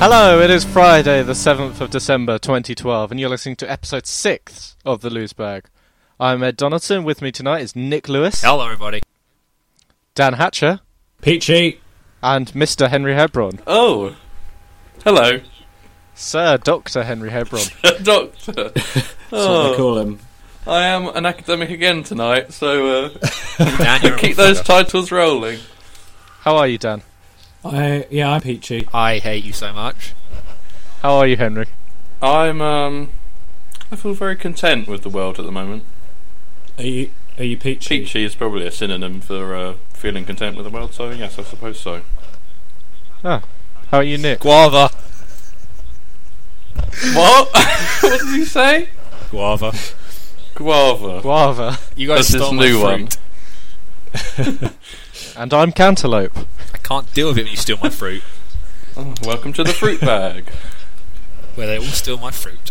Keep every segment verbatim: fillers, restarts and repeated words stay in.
Hello, it is Friday the seventh of December twenty twelve and you're listening to episode six of The Loose Bag. I'm Ed Donaldson, with me tonight is Nick Lewis. Hello everybody. Dan Hatcher. Peachy. And Mister Henry Hebron. Oh, hello. Sir Doctor Henry Hebron. Doctor. That's Oh, what they call him. I am an academic again tonight, so uh, Dan, you're a keep those motherfucker. titles rolling. How are you, Dan? I yeah, I'm Peachy. I hate you so much. How are you, Henry? I'm, um, I feel very content with the world at the moment. Are you are you Peachy? Peachy is probably a synonym for uh, feeling content with the world, so yes, I suppose so. Ah, how are you, Nick? Guava. What? What did he say? Guava. Guava. Guava. You guys That's stole his new my one. fruit. And I'm Cantaloupe. I can't deal with it when you steal my fruit. Oh, welcome to the fruit bag. Where they all steal my fruit.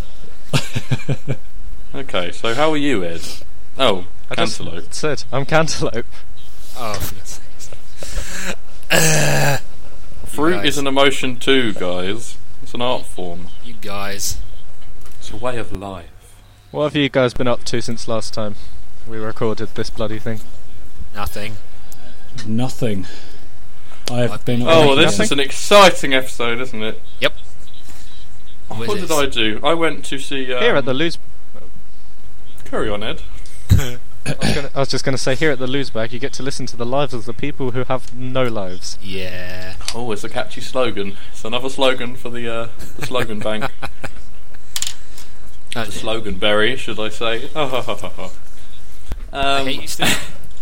Okay, so how are you, Ed? Oh, I just Cantaloupe. said, I'm Cantaloupe. Oh, for God's sakes. Uh, Fruit guys. is an emotion too, guys. It's an art form. you guys. It's a way of life. What have you guys been up to since last time we recorded this bloody thing? Nothing. Nothing. I've I've been. been- Oh, away this again. is an exciting episode, isn't it? Yep. What, What is did this? I do? I went to see... Um, Here at the Loose... Carry on, Ed. I was, gonna, I was just going to say, here at the Loose Bag, you get to listen to the lives of the people who have no lives. Yeah. Oh, it's a catchy slogan. It's another slogan for the, uh, the slogan bank. Oh, The dear. slogan berry, should I say. Oh, ha, ha, ha, ha. I Um, hate you still.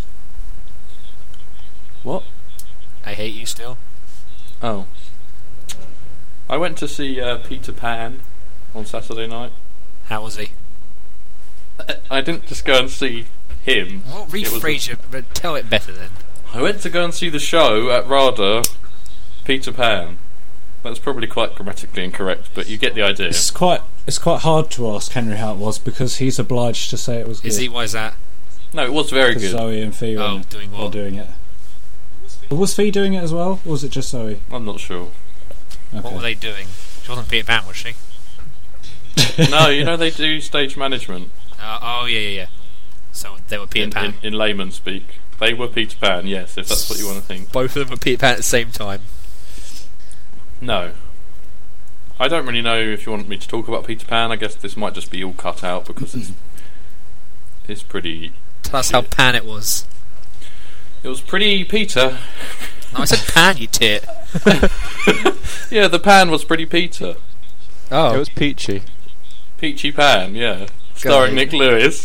What? I hate you still. Oh. I went to see uh, Peter Pan on Saturday night. How was he? I didn't just go and see him. Well, It was- rephrase your... but tell it better then. I went to go and see the show at RADA, Peter Pan. That's probably quite grammatically incorrect, but you get the idea. It's quite. It's quite hard to ask Henry how it was because he's obliged to say it was good. Is he? Why is that? No, it was very Because good. Zoe and Fee were Oh, in it, doing or what? doing it. Was Fee doing it as well, or was it just Zoe? I'm not sure. What were Okay. they doing? She wasn't Peter Pan, was she? No, you know they do stage management Uh, oh, yeah, yeah, yeah. So they were Peter in, Pan. in, in layman speak. They were Peter Pan, yes, if that's what you want to think. Both of them were Peter Pan at the same time. No. I don't really know if you want me to talk about Peter Pan. I guess this might just be all cut out because it's it's pretty... Tell us how Pan it was. It was pretty Peter. No, I said Pan, you tit. Yeah, the Pan was pretty Peter. Oh. It was peachy. Peachy Pan, yeah. Starring Go. Nick Lewis.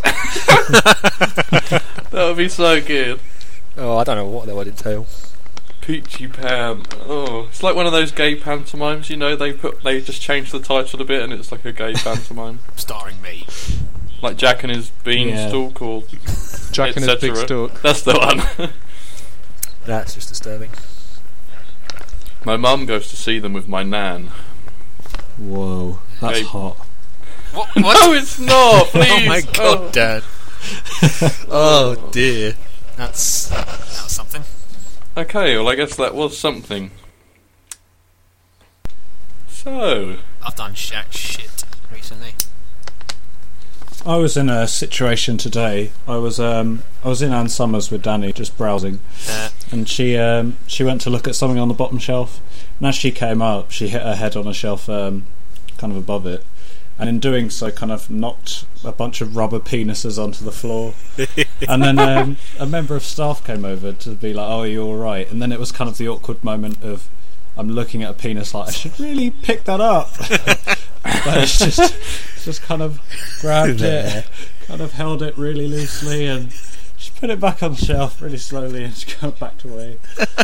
That would be so good. Oh, I don't know what that would entail. Peachy Pan. Oh, it's like one of those gay pantomimes, you know. They put they just change the title a bit, and it's like a gay pantomime, Starring me. like Jack and his Beanstalk or Jack and his big et cetera. stalk. That's the one. That's just disturbing. My mum goes to see them with my nan. Whoa, that's Hey. hot. What? No, What? it's not. Please. Oh my god, Oh. Dad. Oh dear. That's that was something. Okay, well, I guess that was something. So, I've done shack shit recently. I was in a situation today. I was um I was in Ann Summers with Danny, just browsing, Uh, and she um she went to look at something on the bottom shelf, and as she came up, she hit her head on a shelf um kind of above it, and in doing so, kind of knocked a bunch of rubber penises onto the floor. And then um, a member of staff came over to be like, "Oh, are you all right?" And then it was kind of the awkward moment of I'm looking at a penis like I should really pick that up, but it's just it's just kind of grabbed it, kind of held it really loosely, and just put it back on the shelf really slowly, and just got back away.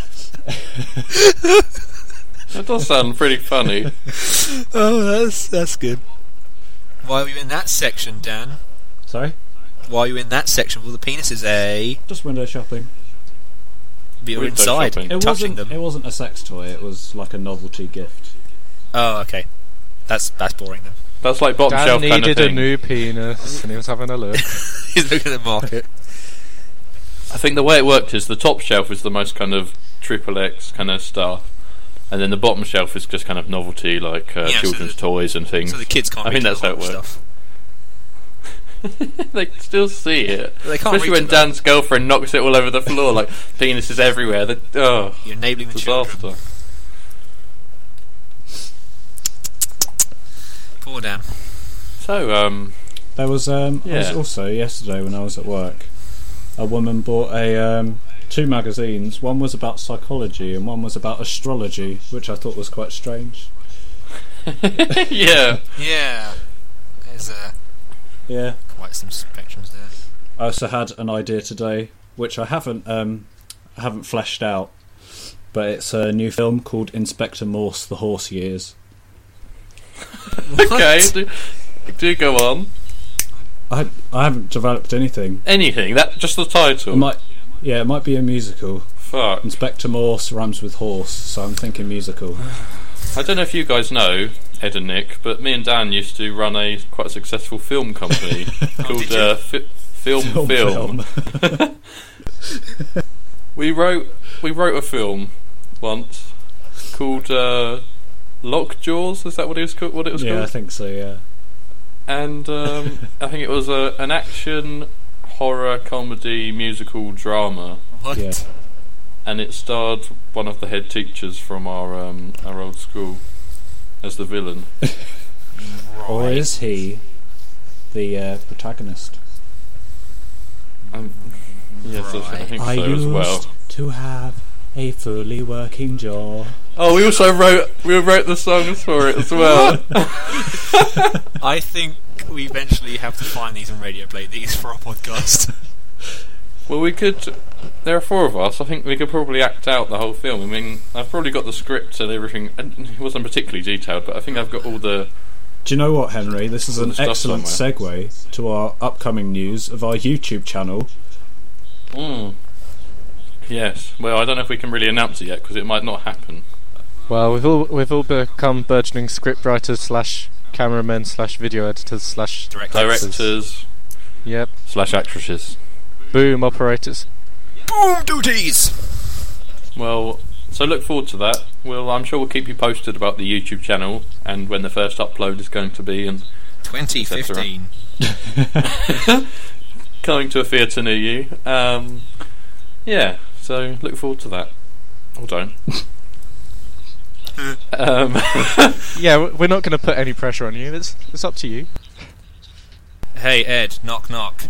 that does sound pretty funny. oh, that's that's good. Why were you in that section, Dan? Sorry, Why are you in that section? Well, the penis is a. just window shopping. But you're Window inside, shopping. you're It touching wasn't. them. It wasn't a sex toy. It was like a novelty gift. Oh, okay. That's that's boring then. That's like bottom Dan shelf kind of needed a thing. new penis, and he was having a look. He's looking at the market. I think the way it worked is the top shelf is the most kind of triple X kind of stuff, and then the bottom shelf is just kind of novelty, like uh, Yeah, so children's the- toys and things. So the kids can't I read think that's the how it bottom works. stuff. They can still see it. They can't Especially reach when it, though. Dan's girlfriend knocks it all over the floor, like penises everywhere. The, oh, You're enabling the children. disaster. Poor Dan. So, um, There was um, I was Yeah. also yesterday when I was at work, a woman bought a um, two magazines. One was about psychology and one was about astrology, which I thought was quite strange. yeah. Yeah. There's uh, Yeah. quite some spectrums there. I also had an idea today, which I haven't um, I haven't fleshed out, but it's a new film called Inspector Morse: The Horse Years. Okay, do, do go on. I I haven't developed anything. Anything, that just the title. It might, yeah, it might be a musical. Fuck. Inspector Morse rhymes with horse, so I'm thinking musical. I don't know if you guys know, Ed and Nick, but me and Dan used to run a quite successful film company called did you? uh, Fi- Film Film. Film. We wrote we wrote a film once called uh, Lockjaws. Is that what it was called? What it was Yeah, I called? think so. Yeah. And um, I think it was a, an action, horror, comedy, musical drama, What? Yeah. and it starred one of the head teachers from our um, our old school as the villain. Or is he the uh, protagonist? Um, yes, I think I so as used well. to have a fully working jaw. Oh, we also wrote we wrote the songs for it as well. I think we eventually have to find these and radio play these for our podcast. Well, we could. There are four of us. I think we could probably act out the whole film. I mean, I've probably got the script and everything. And it wasn't particularly detailed, but I think I've got all the. Do you know what, Henry? This is All an the stuff excellent segue to our upcoming news of our YouTube channel. Mm. Yes. Well, I don't know if we can really announce it yet because it might not happen. Well, we've all we've all become burgeoning scriptwriters slash cameramen slash video editors slash Directors. Directors Yep. slash actresses. Boom operators. Boom duties! Well, so look forward to that. Well, I'm sure we'll keep you posted about the YouTube channel and when the first upload is going to be and twenty fifteen. coming to a theatre near you. Um, yeah, so look forward to that. Or don't. um, Yeah, w- we're not going to put any pressure on you. It's it's up to you. Hey Ed, knock knock.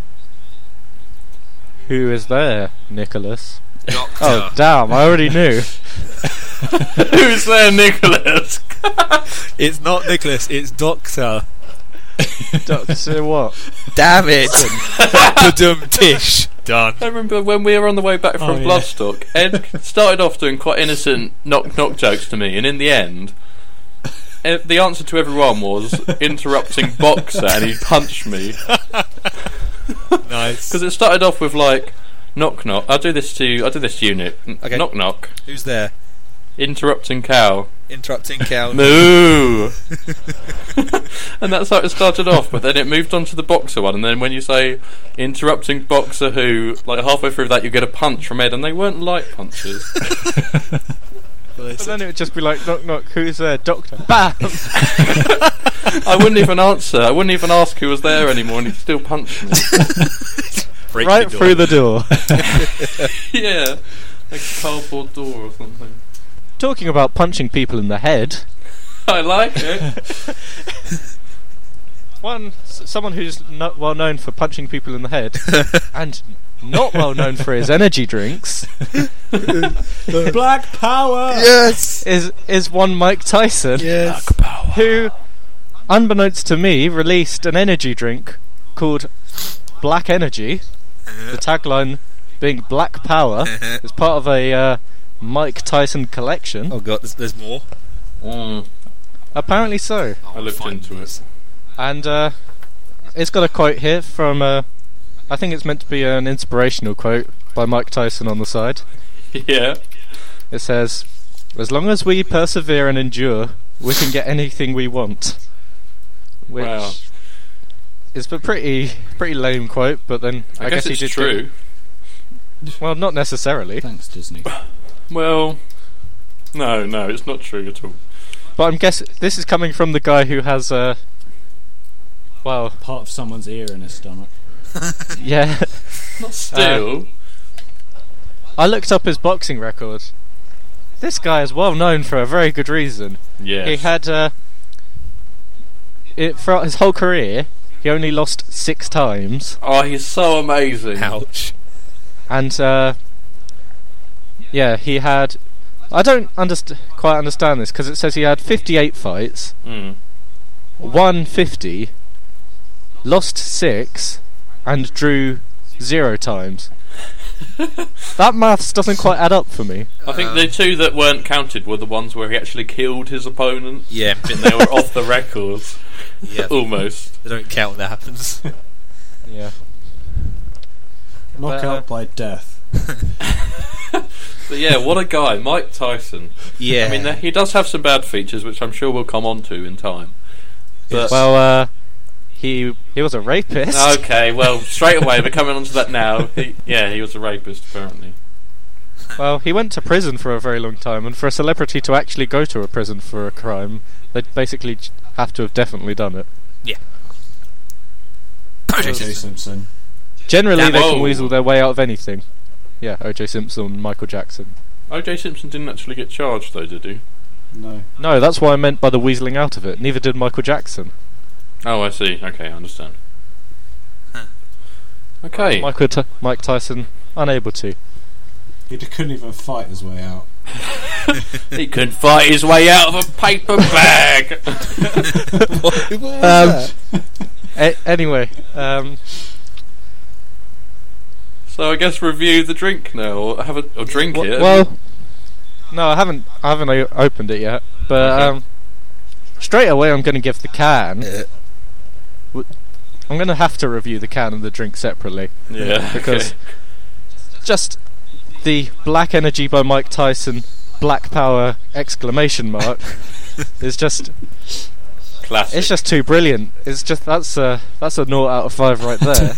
Who is there, Nicholas? Doctor. Oh, damn! I already knew. who's there, Nicholas? It's not Nicholas, it's Doctor. Doctor what? Damn it! Badum tish. Done. I remember when we were on the way back from Oh, yeah. Bloodstock, Ed started off doing quite innocent knock knock jokes to me, and in the end, eh, the answer to everyone was interrupting Boxer, and he punched me. Nice. Because it started off with like knock knock. I'll do this to I'll do this to you, Nick. N- Okay. Knock knock. Who's there? Interrupting cow. Interrupting cow. Moo. And that's how it started off. But then it moved on to the Boxer one, and then when you say interrupting Boxer, who like halfway through that you get a punch from Ed, and they weren't light punches. But then it would just be like, knock knock. Who's there, Doctor? Bam! I wouldn't even answer. I wouldn't even ask who was there anymore, and he'd still punch me. Break Right the door. through the door. Yeah, like a cardboard door or something. Talking about punching people in the head. I like it. One, s- someone who's not well known for punching people in the head, and not well known for his energy drinks, Black Power. Yes! is is one Mike Tyson, Yes! who, unbeknownst to me, released an energy drink called Black Energy. The tagline being Black Power. It's part of a uh, Mike Tyson collection. Oh god, there's, there's more. Mm, Apparently so. Oh, I looked find into these. it. And uh, it's got a quote here from, uh, I think it's meant to be an inspirational quote by Mike Tyson on the side. Yeah. It says, "As long as we persevere and endure, we can get anything we want." Which Wow. is a pretty pretty lame quote, but then I, I, guess, he it's did true. Get, well, not necessarily. Thanks, Disney. Well, No, no, it's not true at all. But I'm guessing this is coming from the guy who has a. Uh, well, Part of someone's ear in his stomach. yeah. Not still. Uh, I looked up his boxing record. This guy is well known for a very good reason. Yes. He had. Uh, it, throughout his whole career, he only lost six times. Oh, he's so amazing. Ouch. And, uh, yeah, he had. I don't underst- quite understand this because it says he had fifty-eight fights, Mm. won fifty, lost six, and drew zero times. That maths doesn't quite add up for me. I think Um, the two that weren't counted were the ones where he actually killed his opponent. Yeah, And they were off the records. yeah. Almost. They don't count when that happens. Yeah. Knockout But, uh, by death. But yeah, what a guy. Mike Tyson. Yeah. I mean, th- he does have some bad features, which I'm sure we'll come on to in time. But Well, uh, he he was a rapist. Okay, well, straight away, we're coming on to that now. He, yeah, he was a rapist, apparently. Well, he went to prison for a very long time, and for a celebrity to actually go to a prison for a crime, they'd basically j- have to have definitely done it. O J Simpson. Generally, Damn they it. can weasel their way out of anything. Yeah, O J Simpson, Michael Jackson. O J Simpson didn't actually get charged, though, did he? No. No, that's what I meant by the weaseling out of it. Neither did Michael Jackson. Oh, I see. Okay, I understand. Huh. Okay. Michael T- Mike Tyson, unable to. He d- couldn't even fight his way out. He couldn't fight his way out of a paper bag! what, what was Um, a- anyway, um, So I guess review the drink now, or have a or drink w- it. well, no, I haven't. I haven't o- opened it yet. But Okay. um, straight away, I'm going to give the can. that? I'm going to have to review the can and the drink separately. yeah, because okay. just the Black Energy by Mike Tyson, Black Power exclamation mark is just Classic. it's just too brilliant. It's just that's a that's a naught out of five right there.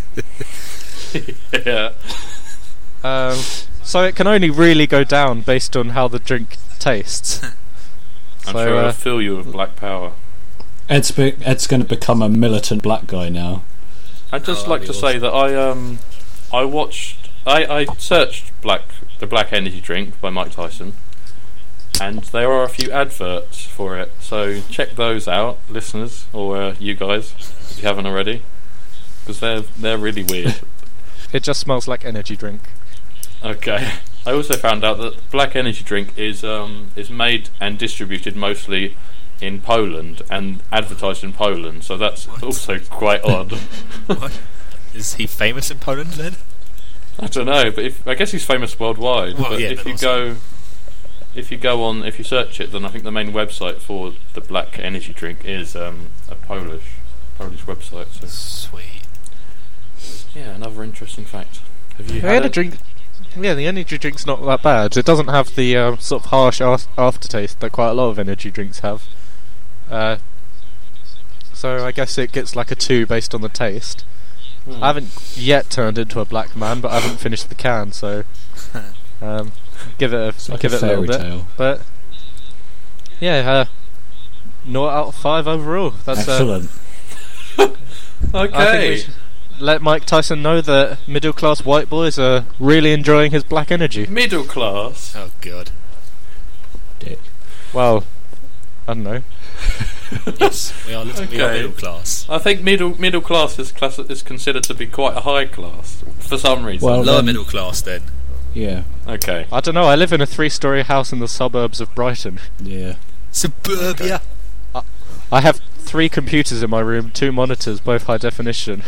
yeah. um, so it can only really go down based on how the drink tastes. I'm so, sure uh, I'll fill you with black power. Ed's, be- Ed's going to become a militant black guy now. I'd just Oh, like to that'd be say that I um I watched I, I searched black the Black Energy drink by Mike Tyson, and there are a few adverts for it. So check those out, listeners, or uh, you guys, if you haven't already, because they're they're really weird. It just smells like energy drink. Okay. I also found out that Black Energy drink is um is made and distributed mostly in Poland and advertised in Poland, so that's What? also quite odd. What? Is he famous in Poland then? I don't know, but if I guess he's famous worldwide. Well, but yeah, if but you also- go, if you go on, if you search it, then I think the main website for the Black Energy drink is um, a Polish Polish website. So Sweet. yeah, another interesting fact. Have you The had energy it? drink, yeah, the energy drink's not that bad. It doesn't have the um, sort of harsh af- aftertaste that quite a lot of energy drinks have. Uh, so I guess it gets like a two based on the taste. Hmm. I haven't yet turned into a black man, but I haven't finished the can, so um, give it a It's like give a it a little fairy bit. tale. But yeah, uh, naught out of five overall. That's uh, Excellent. I think we Okay. should let Mike Tyson know that middle class white boys are really enjoying his black energy. Middle class. Oh god. Dick. Well, I don't know. Yes, we are, little, we are Okay. middle class. I think middle middle class is class is considered to be quite a high class for some reason. Well, Lower then- middle class then. Yeah. okay. I don't know. I live in a three-story house in the suburbs of Brighton. Yeah. Suburbia. I have three computers in my room, two monitors, both high definition.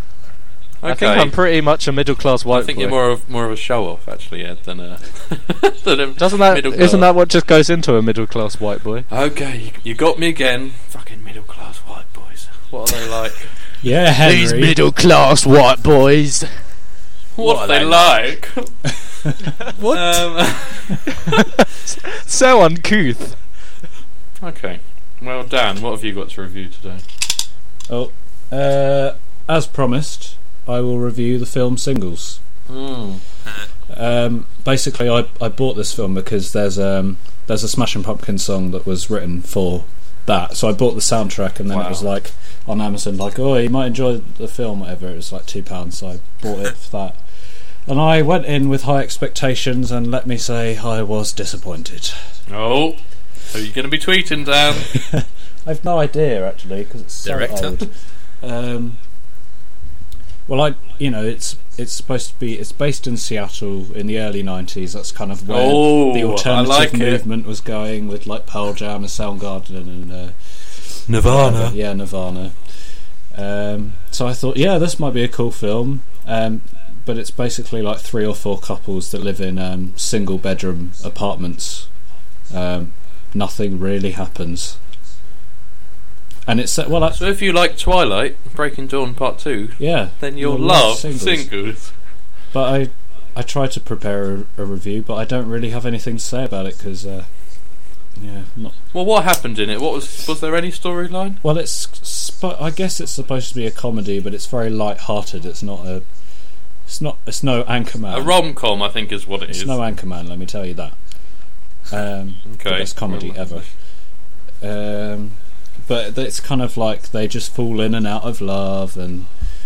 I Okay. think I'm pretty much a middle-class white I think boy. you're more of more of a show off actually, Ed, than a than a Doesn't that middle isn't class. that what just goes into a middle-class white boy? Okay, you, you got me again. Fucking middle class white boys. What are they like? Yeah, Henry. middle-class white boys. What, What are are they they like? What? Um, So uncouth. okay. Well, Dan, what have you got to review today? Oh, uh, as promised, I will review the film Singles. Mm. Um, basically, I I bought this film because there's um there's a Smashing Pumpkins song that was written for that, so I bought the soundtrack, and then Wow. it was like on Amazon, like, oh, you might enjoy the film, whatever. It was like two pounds, so I bought it for that. And I went in with high expectations, and let me say, I was disappointed. Oh, who are you going to be tweeting, Dan? I've no idea actually, because it's so Director? old. Um, well, I you know it's it's supposed to be it's based in Seattle in the early nineties. That's kind of where Oh, the I alternative like it. movement was going, with like Pearl Jam and Soundgarden and uh, Nirvana. yeah, Nirvana. Um, so I thought, yeah, this might be a cool film. Um, but it's basically like three or four couples that live in um, single bedroom apartments. Um, nothing really happens. And it's well, I, So if you like Twilight, Breaking Dawn Part two, yeah, then you'll, you'll love love singles. Singles. But I, I tried to prepare a, a review, but I don't really have anything to say about it because, uh, yeah, not. Well, what happened in it? What was was there any storyline? Well, it's. Sp- I guess it's supposed to be a comedy, but it's very light-hearted. It's not a. It's not. It's no Anchorman. A rom-com, I think, is what it It's is. no Anchorman. Let me tell you that. Um, Okay. The best comedy Well, ever. Um, but it's kind of like they just fall in and out of love, and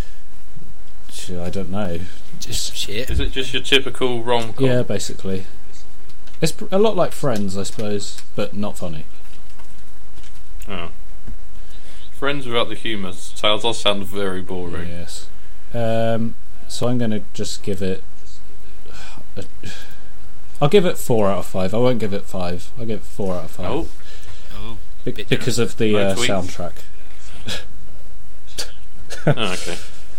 I don't know. Just shit. Is it just your typical rom-com? Yeah, basically. It's pr- a lot like Friends, I suppose, but not funny. Oh. Friends without the humour sounds does sound very boring. Yes. Um, so I'm going to just give it. A, I'll give it four out of five. I won't give it five. I'll give it four out of five. Oh, Oh, Be- bit because of the No uh, tweets. soundtrack. oh okay.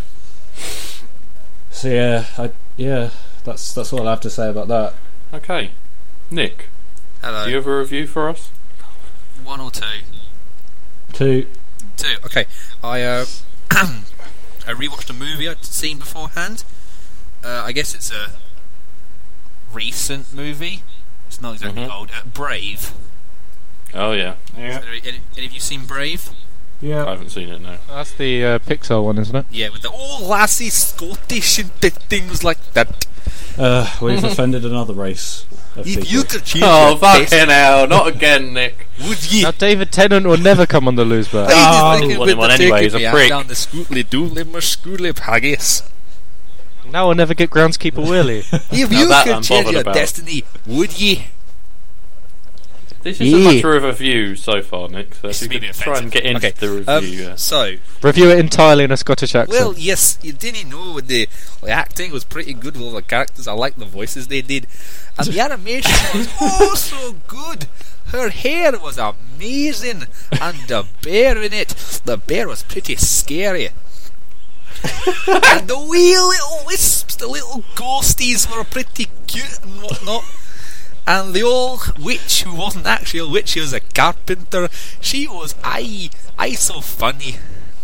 So yeah, I, yeah, that's that's all I have to say about that. Okay. Nick, hello. do you have a review for us? One or two? Two. Two. Okay. I uh, I rewatched a movie I'd seen beforehand. Uh, I guess it's a recent movie. It's not exactly Mhm. old. Uh, Brave. Oh yeah. Yeah. Any, any, any of you seen Brave? I Yeah. haven't seen it, no. That's the uh, Pixar one, isn't it? Yeah, with the oh lassie Scottish and th- things like that. Uh, we've offended another race of If people. you could change Oh, your fucking face, hell, not again, Nick. would ye? Now, David Tennant will never come on the lose bar. I just Oh, thinking well, with well, the anyway, taking he's a me out prick. down the Scootly Doodly Scootly Haggis. Now I'll never get groundskeeper Willie. If Now you that could I'm change bothered your about. destiny, would ye? This isn't Yeah. much of a review so far, Nick, so It's if you been could try and offensive. get into Okay, the review. Um, yeah. so, Review it entirely in a Scottish accent. well, yes, you didn't know the, the acting was pretty good with all the characters. I liked the voices they did, and the animation was oh so good. Her hair was amazing, and the bear in it, the bear was pretty scary. And the wee little wisps, the little ghosties were pretty cute and whatnot. And the old witch, who wasn't actually a witch, she was a carpenter, she was aye, aye so funny.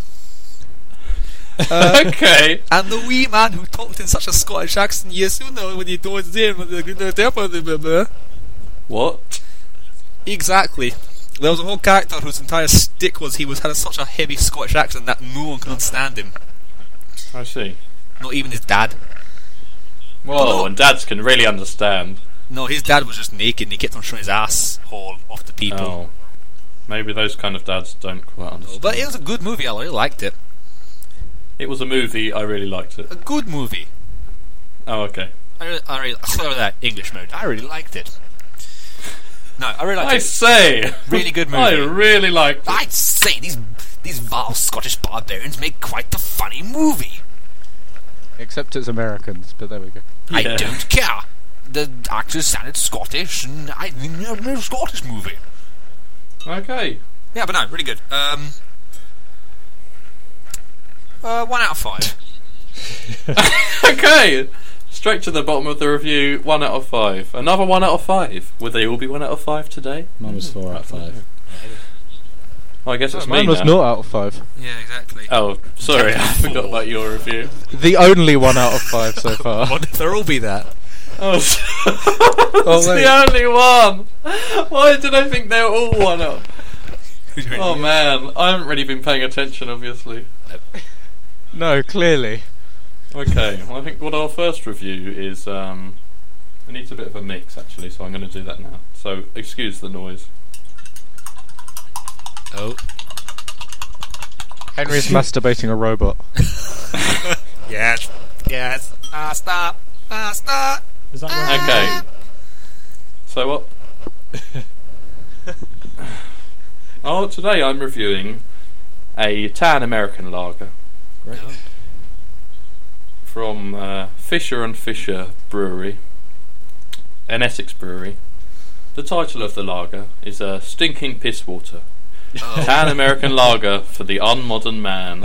Uh, okay. and the wee man who talked in such a Scottish accent, yes, you know, when he told them, What? exactly. There was a whole character whose entire stick was he was had such a heavy Scottish accent that no one could understand him. I see. Not even his dad. Whoa, and dads can really understand. No, his dad was just naked and he kept on showing his ass hole off to people. Oh. Maybe those kind of dads don't quite understand. But it was a good movie, I really liked it. It was a movie, I really liked it. A good movie. Oh, okay. I really, I really, sorry that English mode. I really liked it. No, I really liked I it. say! Really good movie. I really liked it. I say these these vile Scottish barbarians make quite the funny movie. Except it's Americans, but there we go. I Yeah. don't care. The actors sounded Scottish, and I think it was a Scottish movie. Okay. Yeah, but no, really good. Um, uh, one out of five. Okay! Straight to the bottom of the review, one out of five. Another one out of five. Would they all be one out of five today? Mine was four out of five. Oh, I guess it's Mine me was now. not out of five. Yeah, exactly. Oh, sorry, I forgot about your review. The only one out of five so far. What if there all be that? Oh, it's Oh, wait. the only one! Why did I think they were all one up? Oh man, I haven't really been paying attention, obviously. No, clearly. Okay, well I think what our first review is um, It needs a bit of a mix, actually, so I'm going to do that now. So, excuse the noise. Oh. Henry's masturbating a robot. Yes. Yes. Ah, stop. Ah, stop. Is that right? Okay. So what? Oh, today I'm reviewing a tan American lager Great. from uh, Fisher and Fisher Brewery, an Essex brewery. The title of the lager is uh, Stinking Piss Water. Oh. Tan American lager for the unmodern man.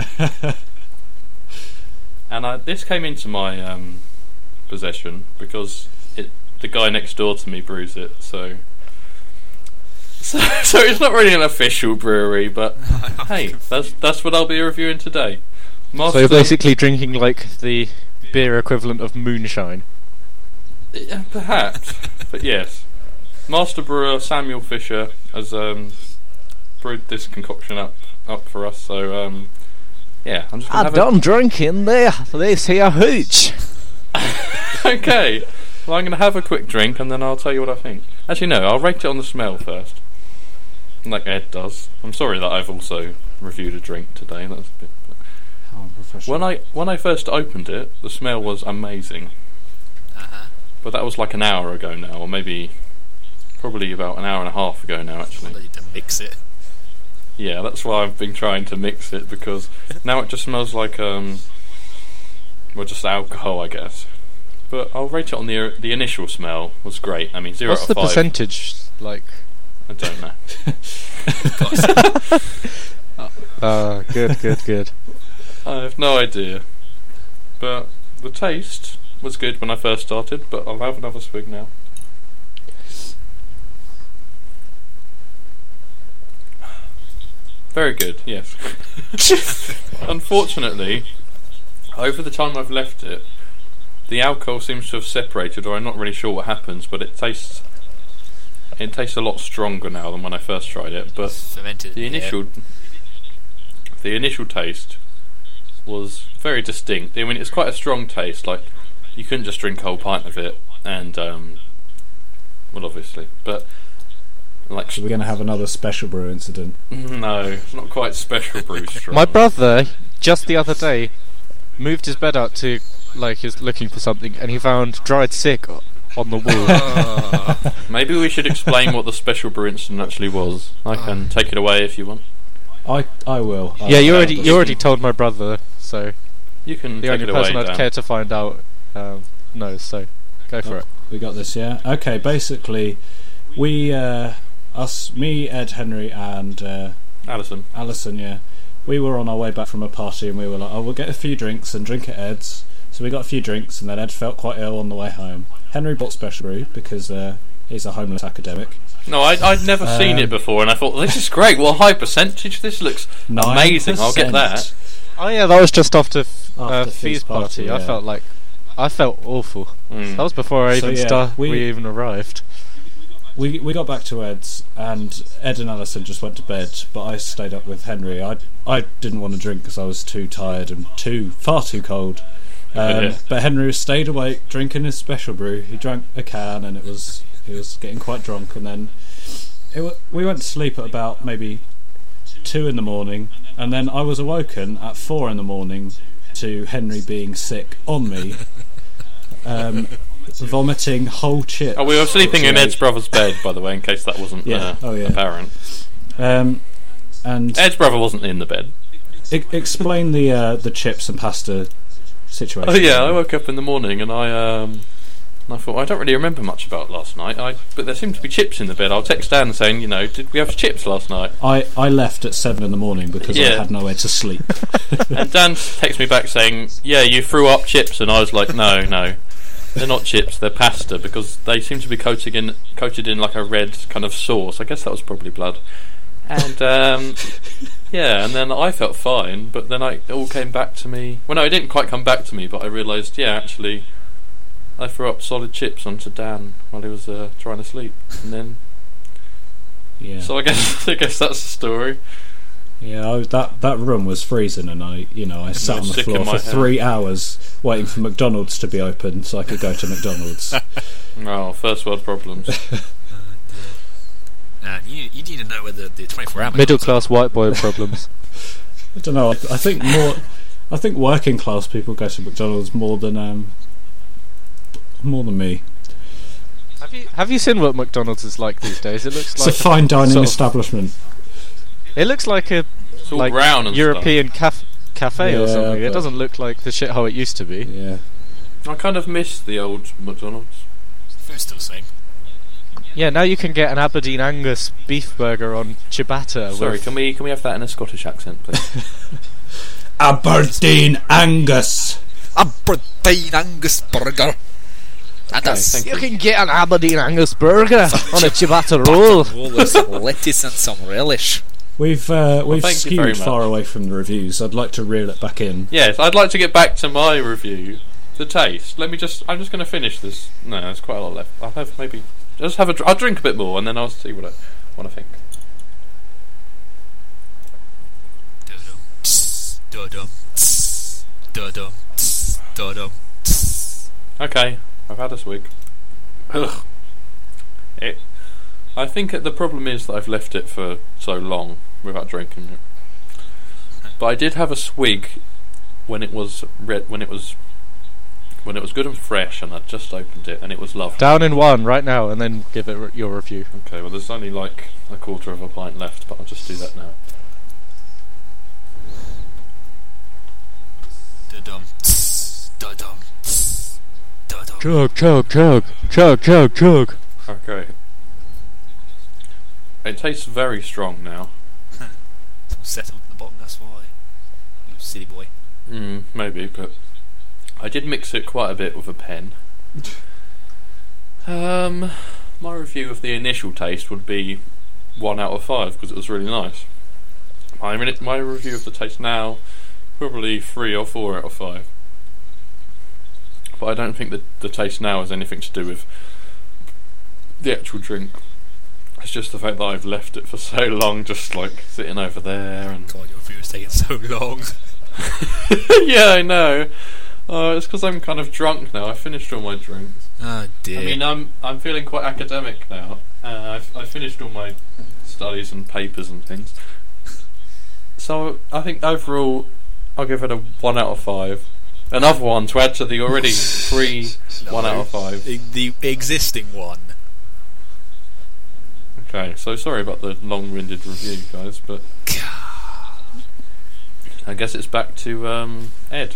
And I, this came into my um, possession because it, the guy next door to me brews it, so... so so it's not really an official brewery, but hey, that's that's what I'll be reviewing today. Master, So you're basically drinking like the beer equivalent of moonshine. Yeah, perhaps, but yes, Master Brewer Samuel Fisher has um, brewed this concoction up up for us. So um, yeah, I'm just gonna I have done drinking there. This here hooch. a okay. Well, I'm going to have a quick drink and then I'll tell you what I think. Actually, no, I'll rate it on the smell first, like Ed does. I'm sorry that I've also reviewed a drink today. That's a bit. Oh, professional. When I when I first opened it, the smell was amazing. Uh-huh. But that was like an hour ago now, or maybe probably about an hour and a half ago now, actually. I need to mix it. Yeah, that's why I've been trying to mix it, because now it just smells like um, well, just alcohol, I guess. But I'll rate it on the the initial smell was great. I mean, zero What's out the of five. percentage like? I don't know. Uh, good, good, good. I have no idea. But the taste was good when I first started, but I'll have another swig now. Very good, yes. Unfortunately, over the time I've left it, the alcohol seems to have separated, or I'm not really sure what happens, but it tastes it tastes a lot stronger now than when I first tried it. But Fermented. the initial the initial taste was very distinct. I mean, it's quite a strong taste. Like, you couldn't just drink a whole pint of it, and um, well, obviously, but like, So we're going to have another special brew incident. no, it's not quite special brew strong. My brother, just the other day, moved his bed out to, like, he was looking for something, and he found dried sick o- on the wall. Oh. Maybe we should explain what the special brew incident actually was. I can take it away if you want. I I will. I yeah, will. you already I'll you already told my brother, so You can the take only it away, person I'd Dan. care to find out um, knows. So go for Oh, it. We got this, yeah. Okay, basically, we, uh, us, me, Ed, Henry, and uh, Alison. Alison, yeah, we were on our way back from a party, and we were like, "Oh, we'll get a few drinks and drink at Ed's." So we got a few drinks, and then Ed felt quite ill on the way home. Henry bought special brew because uh, he's a homeless academic. No, I, I'd never seen Um, it before, and I thought, this is great. Well, high percentage. This looks amazing. I'll get that. nine Oh yeah, that was just after f- uh, After Fee's Fee's party. party, I yeah. felt like I felt awful. Mm. That was before I So, even yeah, start. we- We even arrived. We we got back to Ed's, and Ed and Alison just went to bed, but I stayed up with Henry. I I didn't want to drink because I was too tired and too far too cold. Um, Yeah. But Henry stayed awake drinking his special brew. He drank a can, and it was he was getting quite drunk. And then it w- we went to sleep at about maybe two in the morning, and then I was awoken at four in the morning to Henry being sick on me, um, vomiting whole chips. Oh, we were sleeping in Yeah. Ed's brother's bed, by the way, in case that wasn't Yeah. uh, Oh, yeah. apparent. Um, and Ed's brother wasn't in the bed. e- explain the uh, the chips and pasta situation. Oh yeah, I woke up in the morning and I um, and I thought I don't really remember much about last night. I but there seemed to be chips in the bed. I'll text Dan saying, you know, did we have chips last night? I, I left at seven in the morning because I Yeah. had nowhere to sleep. And Dan texted me back saying, yeah, you threw up chips, and I was like, no, no, they're not chips, they're pasta, because they seem to be coated in coated in like a red kind of sauce. I guess that was probably blood. And um, yeah, and then I felt fine, but then I, it all came back to me. Well, no, it didn't quite come back to me, but I realised, yeah, actually, I threw up solid chips onto Dan while he was uh, trying to sleep, and then Yeah, so I guess I guess that's the story. yeah. I, that that room was freezing, and I, you know, I sat I on was the sick in floor my for head. three hours waiting for McDonald's to be open so I could go to McDonald's. Oh, first world problems. Nah, you, you need to know whether the twenty-four hour Middle class white boy problems. I don't know. I, I think more. I think working class people go to McDonald's more than um, more than me. Have you have you seen what McDonald's is like these days? It looks It's like a fine dining sort of- establishment. It looks like a It's all like brown and European caf- cafe or Yeah, something. It but- doesn't look like the shithole it used to be. Yeah. stuff. I kind of miss the old McDonald's. Food's still the same. Yeah, now you can get an Aberdeen Angus beef burger on ciabatta. Sorry, with- can we can we have that in a Scottish accent, please? Aberdeen Angus. Aberdeen Angus burger. And Okay, that's thank You can get an Aberdeen Angus burger on a ciabatta roll. roll with some lettuce and some relish. We've uh, we've thank you very skewed much. far away from the reviews. I'd like to reel it back in. Yes, I'd like to get back to my review. The taste. Let me just. I'm just going to finish this. No, there's quite a lot left. I'll have maybe just have a. Dr- I'll drink a bit more and then I'll see what I what I think. Dum dum dum dum dum dum. Okay, I've had a swig. Ugh. It. I think it, the problem is that I've left it for so long without drinking it. But I did have a swig when it was red. When it was. When it was good and fresh, and I'd just opened it, and it was lovely. Down in one right now, and then give it re- your review. Okay, well, there's only like a quarter of a pint left, but I'll just do that now. Da-dum, da-dum, da-dum. Chug, chug, chug, chug, chug, chug. Okay. It tastes very strong now. Settled at the bottom, that's why. You silly boy. Mm, maybe, but I did mix it quite a bit with a pen. Um, my review of the initial taste would be one out of five because it was really nice. My minute, my review of the taste now, probably three or four out of five. But I don't think that the taste now has anything to do with the actual drink. It's just the fact that I've left it for so long, just like sitting over there and. God, your review's taking so long. Yeah, I know. Uh, it's because I'm kind of drunk now. I finished all my drinks. Oh dear. I mean, I'm I'm feeling quite academic now. Uh, I've I finished all my studies and papers and things. So I think overall, I'll give it a one out of five. Another one to add to the already three No. one out of five. The, the existing one. Okay, so sorry about the long-winded review, guys, but I guess it's back to um, Ed.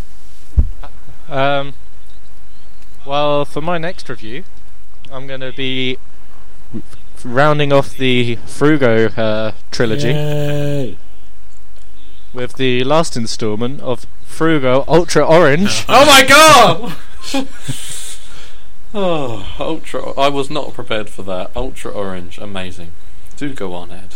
Um, well, for my next review, I'm going to be rounding off the Frugo uh, trilogy Yay. with the last instalment of Frugo Ultra Orange. Oh my god! Oh, ultra! I was not prepared for that. Ultra orange, amazing. Do go on, Ed.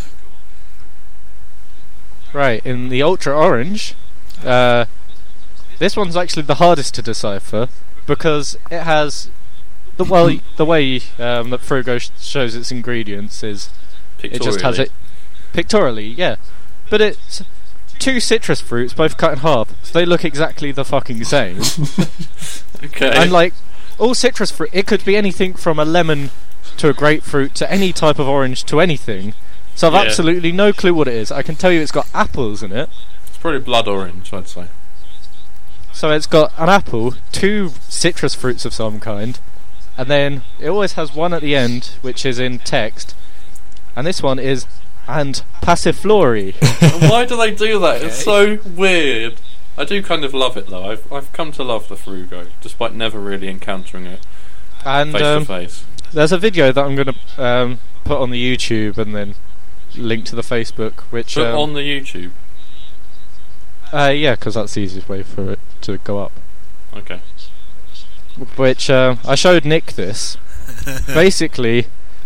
Right, in the Ultra Orange, uh, this one's actually the hardest to decipher because it has the well, the way um, that Frugo sh- shows its ingredients is it just has it pictorially, yeah. But it's two citrus fruits, both cut in half, so they look exactly the fucking same. Okay. And like all citrus fruit, it could be anything from a lemon to a grapefruit to any type of orange to anything. So I've Yeah. absolutely no clue what it is. I can tell you it's got apples in it. It's probably blood orange, I'd say. So it's got an apple, two citrus fruits of some kind, and then it always has one at the end, which is in text. And this one is and passiflora. Why do they do that? It's so weird. I do kind of love it though. I've I've come to love the Frugo, despite never really encountering it And face um, to face. there's a video that I'm going to um, put on the YouTube and then link to the Facebook, which But um, on the YouTube. uh, yeah, because that's the easiest way for it to go up. Okay. Which uh, I showed Nick this. Basically,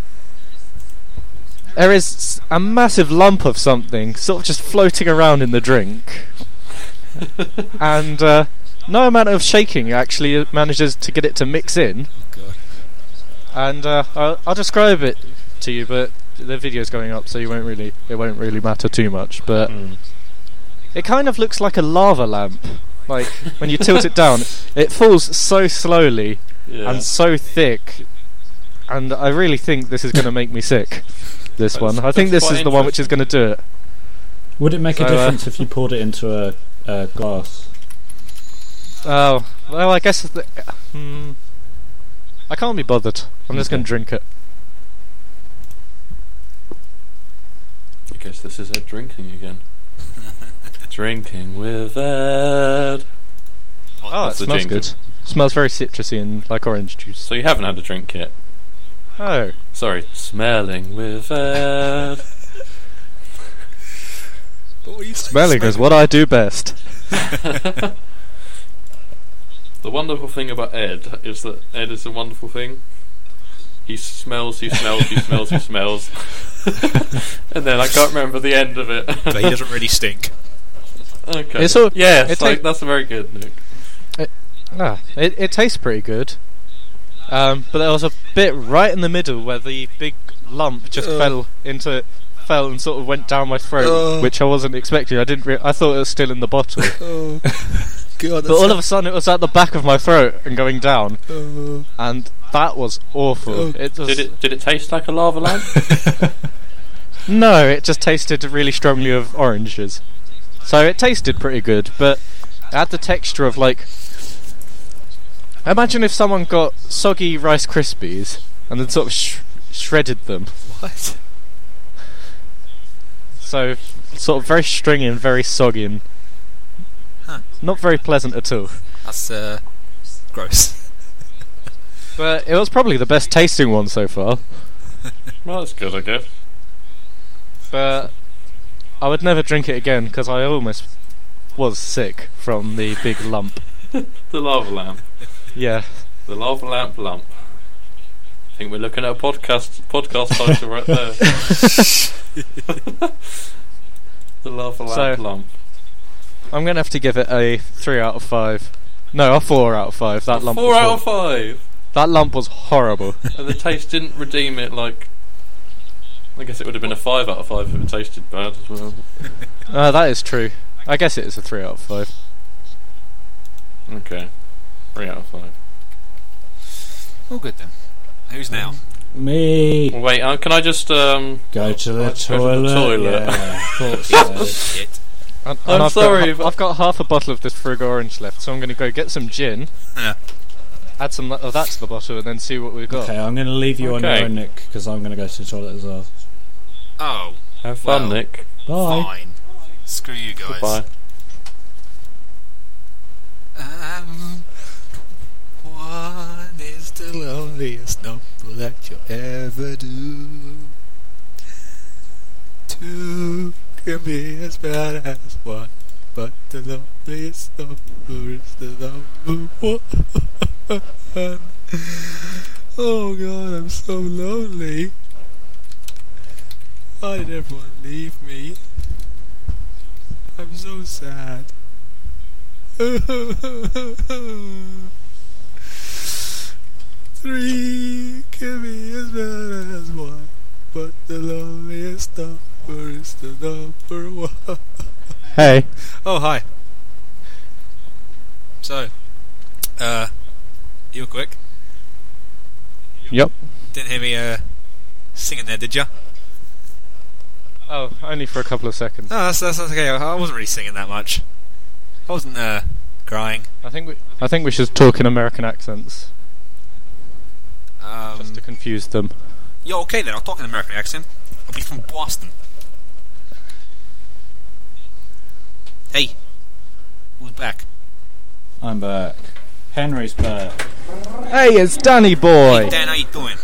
there is a massive lump of something sort of just floating around in the drink, and uh, no amount of shaking actually manages to get it to mix in. God. And uh, I'll, I'll describe it to you, but the video's going up, so you won't really it won't really matter too much. But Mm. it kind of looks like a lava lamp. Like when you tilt it down, it falls so slowly Yeah. and so thick and I really think this is going to make me sick. This That's- one, I think that's this quite is the one which is going to do it. Would it make So, a uh, difference if you poured it into a, a glass? Oh, well, I guess the, hmm, I can't be bothered. I'm just Okay. going to drink it. I guess this is Ed drinking again. Drinking with Ed. Oh, That's it the smells jingle. good. Smells very citrusy and like orange juice. So you haven't had a drink yet? Oh, Sorry, smelling with Ed. What were you saying? smelling is what I do best. The wonderful thing about Ed is that Ed is a wonderful thing. He smells, he smells, he smells, he smells. And then I can't remember the end of it. But he doesn't really stink. Okay. It's all- yes, it like, ta- that's very good, Nick. Ah, it, it tastes pretty good. Um, but there was a bit right in the middle where the big lump just Uh. fell into fell and sort of went down my throat, Uh. which I wasn't expecting. I didn't. Re- I thought it was still in the bottle, Oh, God. but all of a sudden it was at the back of my throat and going down, Uh, and that was awful. Oh. It was, Did it did it taste like a lava lamp? No, it just tasted really strongly of oranges. So it tasted pretty good, but it had the texture of like. Imagine if someone got soggy Rice Krispies and then sort of sh- shredded them. what? So, sort of very stringy and very soggy and Huh. not very pleasant at all. That's, uh, gross. But it was probably the best tasting one so far. Well, that's good, I guess. But I would never drink it again because I almost was sick from the big lump. The lava lamp. Yeah. The lava lamp lump. I think we're looking at a podcast podcast title right there. The lava lamp So- lump. I'm going to have to give it a three out of five. No, a four out of five. That lump Four was out hor- of five. That lump was horrible. And the taste didn't redeem it like. I guess it would have been a five out of five if it tasted bad as well. Uh, that is true. I guess it is a three out of five. Okay. Three out of five. Oh, good then. Who's now? Me. Well, wait, uh, can I just um Go to the Go to the toilet. toilet. Yeah, thought so. Shit. And, I'm and I've sorry, Got, but- I've got half a bottle of this Frigg Orange left, so I'm going to go get some gin, Yeah. add some of that to the bottle, and then see what we've got. Okay, I'm going to leave you on Okay. your own, Nick, because I'm going to go to the toilet as well. Oh, have fun, Well. Nick. Bye. fine. Screw you guys. Goodbye. Um, one is the loneliest number that you'll ever do. Two can be as bad as one, but the loneliest number is the number one. Oh God, I'm so lonely. Why did everyone leave me? I'm so sad. Three can be as bad as one, but the loneliest number is the number one. Hey. Oh, hi. So, uh, you were quick. Yep. Didn't hear me, uh, singing there, did ya? Oh, only for a couple of seconds. No, that's, that's, that's okay. I wasn't really singing that much. I wasn't, uh, crying. I think we, I think we should talk in American accents Um, just to confuse them. yeah, okay then, I'll talk in an American accent. I'll be from Boston. Hey, who's back? I'm back. Henry's back. Hey, it's Danny boy. Hey, Dan, how you doing?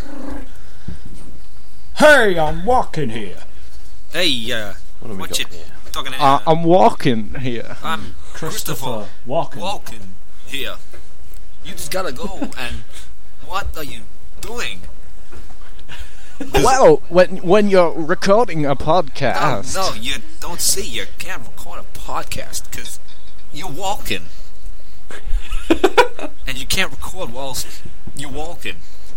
Hey, I'm walking here. Hey, uh, What have we what got you here? talking to? Uh, I'm walking here. I'm Christopher Walken. Walken here. You just gotta go and what are you doing? Well, when when you're recording a No, podcast, no, you don't see. You can't record a podcast because you're walking, and you can't record whilst you're walking.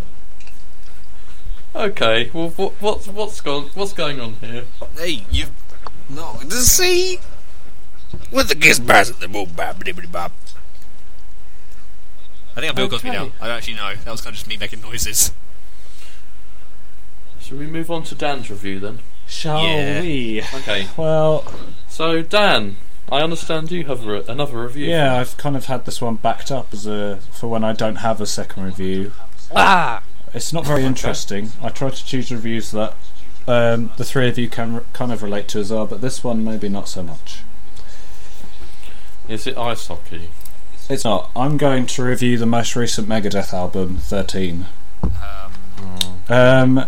Okay, well, what, what's what's going what's going on here? Hey, you no, see with the kiss bars at the boom bop bibbidi bop. I think I'm Bill Cosby Okay. now. I don't actually know. That was kind of just me making noises. Shall we move on to Dan's review then? Shall Yeah. we? Okay. Well, So Dan, I understand you have a, another review. yeah, I've kind of had this one backed up as a for when I don't have a second review. Ah! It's not very interesting. I try to choose reviews that um, the three of you can r- kind of relate to as well, but this one maybe not so much. Is it ice hockey? It's not. I'm going to review the most recent Megadeth album, thirteen. Um.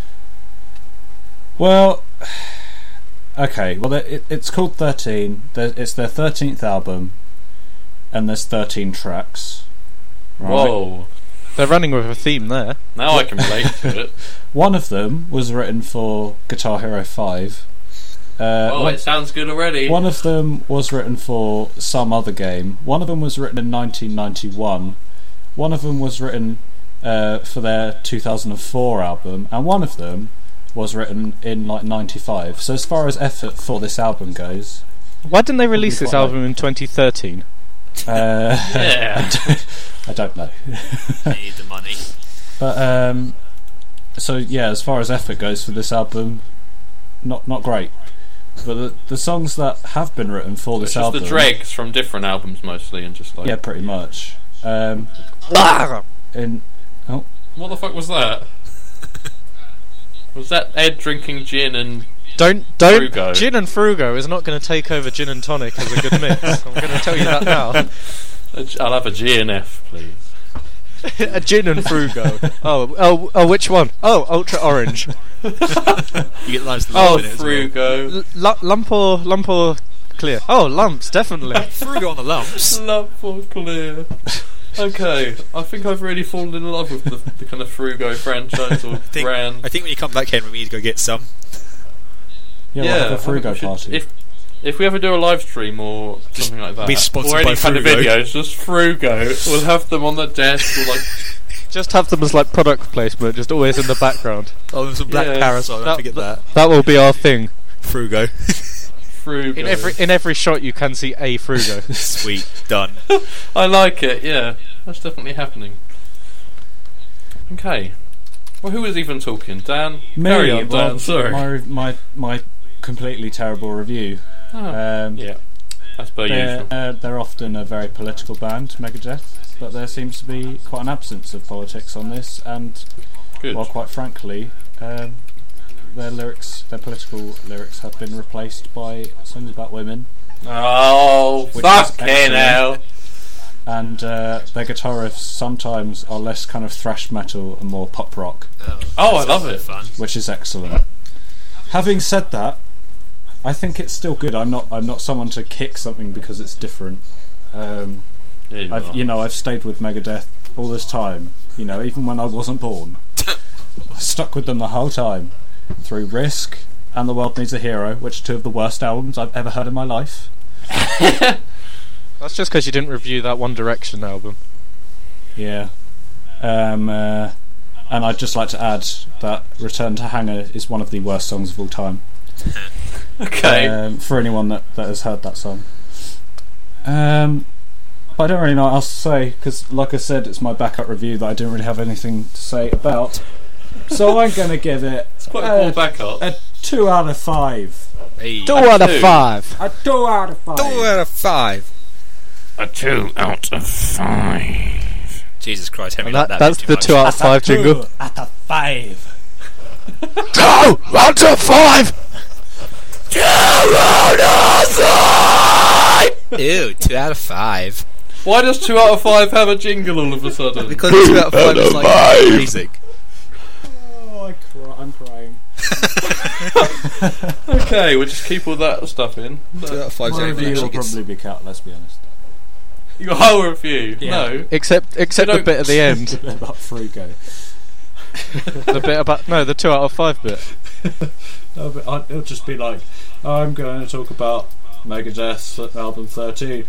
Well, okay. Well, it, it's called thirteen. There- It's their thirteenth album, and there's thirteen tracks. Right? Whoa! They're running with a theme there. Now I can relate to it. One of them was written for Guitar Hero five. Uh, Oh, one, it sounds good already. one of them was written for some other game. One of them was written in nineteen ninety-one. One of them was written uh, for their two thousand four album, and one of them was written in like ninety-five. So as far as effort for this album goes, Why didn't they release Probably this quite album in twenty thirteen? uh, Yeah. I don't know. Need the money. But um, so yeah, as far as effort goes for this album, not not great. But the the songs that have been written for It's this just album, the dregs from different albums mostly, and just like yeah, pretty much. Um, in what the fuck was that? Was that Ed drinking gin and Don't don't Frugo. Gin and Frugo is not going to take over gin and tonic as a good mix. I'm going to tell you that now. I'll have a G and F, please. A gin and Frugo. Oh oh oh, which one? Oh, Ultra Orange. You get loads of Oh, love in it as well. Frugo. L- lu- lump or lump or clear? Oh, lumps definitely. Frugo on the lumps. Love for clear. Okay, I think I've really fallen in love with the, the kind of Frugo franchise or I think, brand. I think when you come back, Henry, we need to go get some. yeah, Yeah, we'll have a I think Frugo we should- party. If if we ever do a live stream or something like that, be sponsored or any by kind of Frugo. videos, just Frugo. We'll have them on the desk or like. Just have them as like product placement, just always in the background. Oh, there's some black Yeah, parasol. Don't that- forget that. That will be our thing. Frugo. Frugo. In every in every shot, you can see a Frugo. Sweet. Done. I like it, yeah. That's definitely happening. Okay. Well, who was even talking? Dan? Me, Carry uh, on, well, Dan, sorry. My my my completely terrible review. Oh, Um, yeah, as per They're, usual. uh, they're often a very political band, Megadeth, but there seems to be quite an absence of politics on this, and Good. well, quite frankly, um, their lyrics, their political lyrics, have been replaced by songs about women, Oh, Which is fucking excellent. hell. and uh, their guitar riffs sometimes are less kind of thrash metal and more pop rock, Oh, I love it. Fun. which is excellent. Having said that, I think it's still good. I'm not. I'm not someone to kick something because it's different. Um, Yeah, you I've, are. you know, I've stayed with Megadeth all this time. You know, even when I wasn't born, I stuck with them the whole time through Risk and The World Needs a Hero, which are two of the worst albums I've ever heard in my life. That's just because you didn't review that One Direction album. Yeah. Um, uh, and I'd just like to add that Return to Hangar is one of the worst songs of all time. Okay. Um, for anyone that, that has heard that song. Um, but I don't really know what else to say, because like I said, it's my backup review that I didn't really have anything to say about. So I'm going to give it it's quite a uh, cool backup. a two out of five. Hey. Two out of two. five. A two out of five. Two out of five. A two out of five. Jesus Christ, Henry. And Like that, that that's bit the too two much. out of five jingle. Out of five. Two out of five. Ew, two out of five. Why does two out of five have a jingle all of a sudden? Because two out of five is like music. Oh, I cry, I'm crying. Okay, we'll just keep all that stuff in. Two out of five. My Henry review will actually gets- probably be cut, let's be honest. Your whole review? Yeah. No. Except except You the don't- bit at the end. About Frugo. The bit about no, the two out of five bit. No, but I- it'll just be like, I'm going to talk about Megadeth's album thirteen.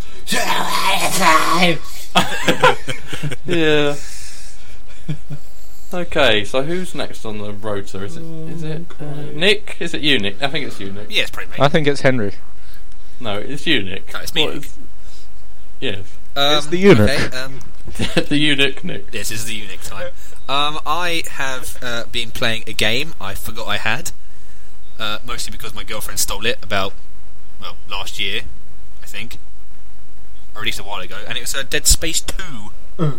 Yeah. Okay, so who's next on the rotor? Is it is it uh, Nick? Is it you, Nick? I think it's you, Nick. Yeah, it's pretty I me. think it's Henry. No, it's you, Nick. No, it's me, What Nick. is- Yes. Um, It's the eunuch. Okay, um, The eunuch, Nick. this is the eunuch time. Um, I have uh, been playing a game I forgot I had, uh, mostly because my girlfriend stole it about, well, last year, I think. I released it a while ago, and it was uh, Dead Space two. Um,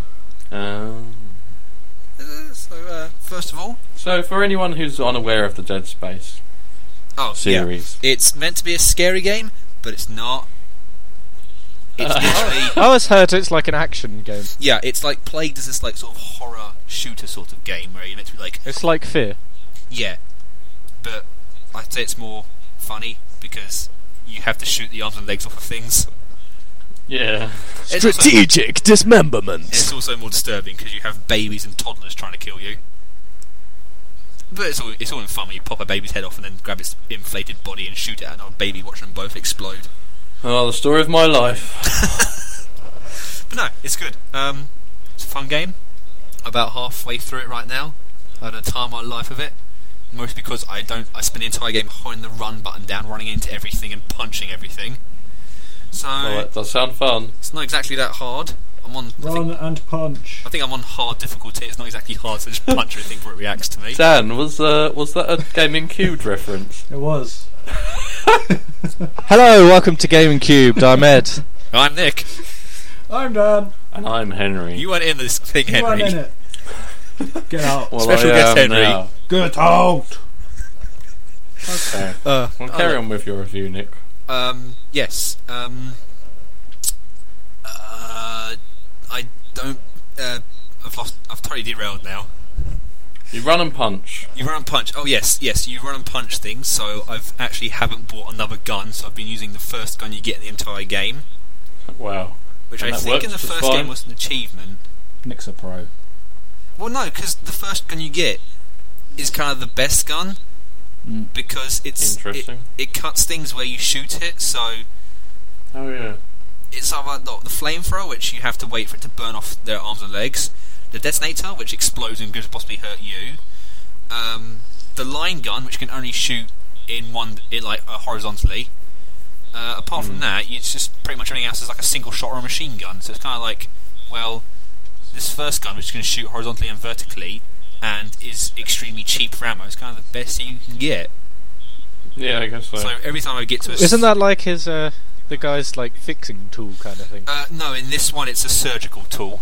Uh, so, uh, first of all... so, for anyone who's unaware of the Dead Space oh, series... Yeah. It's meant to be a scary game, but it's not. It's literally... I always heard it's like an action game. Yeah, it's like Plagued as this like sort of horror shooter sort of game where you're meant to be like... It's like Fear. Yeah. But I'd say it's more funny because you have to shoot the arms and legs off of things. Yeah. It's also- Strategic dismemberment. It's also more disturbing because you have babies and toddlers trying to kill you. But it's all it's all in fun when you pop a baby's head off and then grab its inflated body and shoot it at another baby, watching them both explode. Oh, the story of my life. But no, it's good. Um, it's a fun game. About halfway through it right now. I had a time of my life of it. Mostly because I don't. I spend the entire game holding the run button down, running into everything and punching everything. So Well, that does sound fun. it's not exactly that hard. I'm on. I Run think, and punch. I think I'm on hard difficulty. It's not exactly hard, so just punch everything before it reacts to me. Dan, was uh, was that a Gaming Cubed reference? It was. Hello, welcome to Gaming Cubed. I'm Ed. I'm Nick. I'm Dan. And I'm Henry. You weren't in this thing, You Henry. weren't in it. Get out. well, Special I guest am Henry. now. Get out. Okay. Uh, Well, carry on with your review, Nick. Um, yes. Um, uh, I don't. Uh, I've lost. I've totally derailed now. You run and punch. You run and punch. Oh yes, yes. You run and punch things. So I've actually haven't bought another gun. So I've been using the first gun you get in the entire game, Wow. which And I that think in the works just first fine? game was an achievement. Nick's a pro. Well, no, because the first gun you get is kind of the best gun Mm. because it's it, Interesting. it cuts things where you shoot it. So Oh yeah. it's either the, the flamethrower, which you have to wait for it to burn off their arms and legs, the detonator, which explodes and could possibly hurt you, um, the line gun, which can only shoot in one, in like uh, horizontally. Uh, apart from Mm. that, it's just pretty much everything else is like a single shot or a machine gun. So it's kind of like, well, this first gun, which can shoot horizontally and vertically, and is extremely cheap for ammo, is kind of the best you can get. Yeah, I guess so. So every time I get to a Isn't that like his, uh, the guy's like fixing tool kind of thing? Uh, no, in this one it's a surgical tool.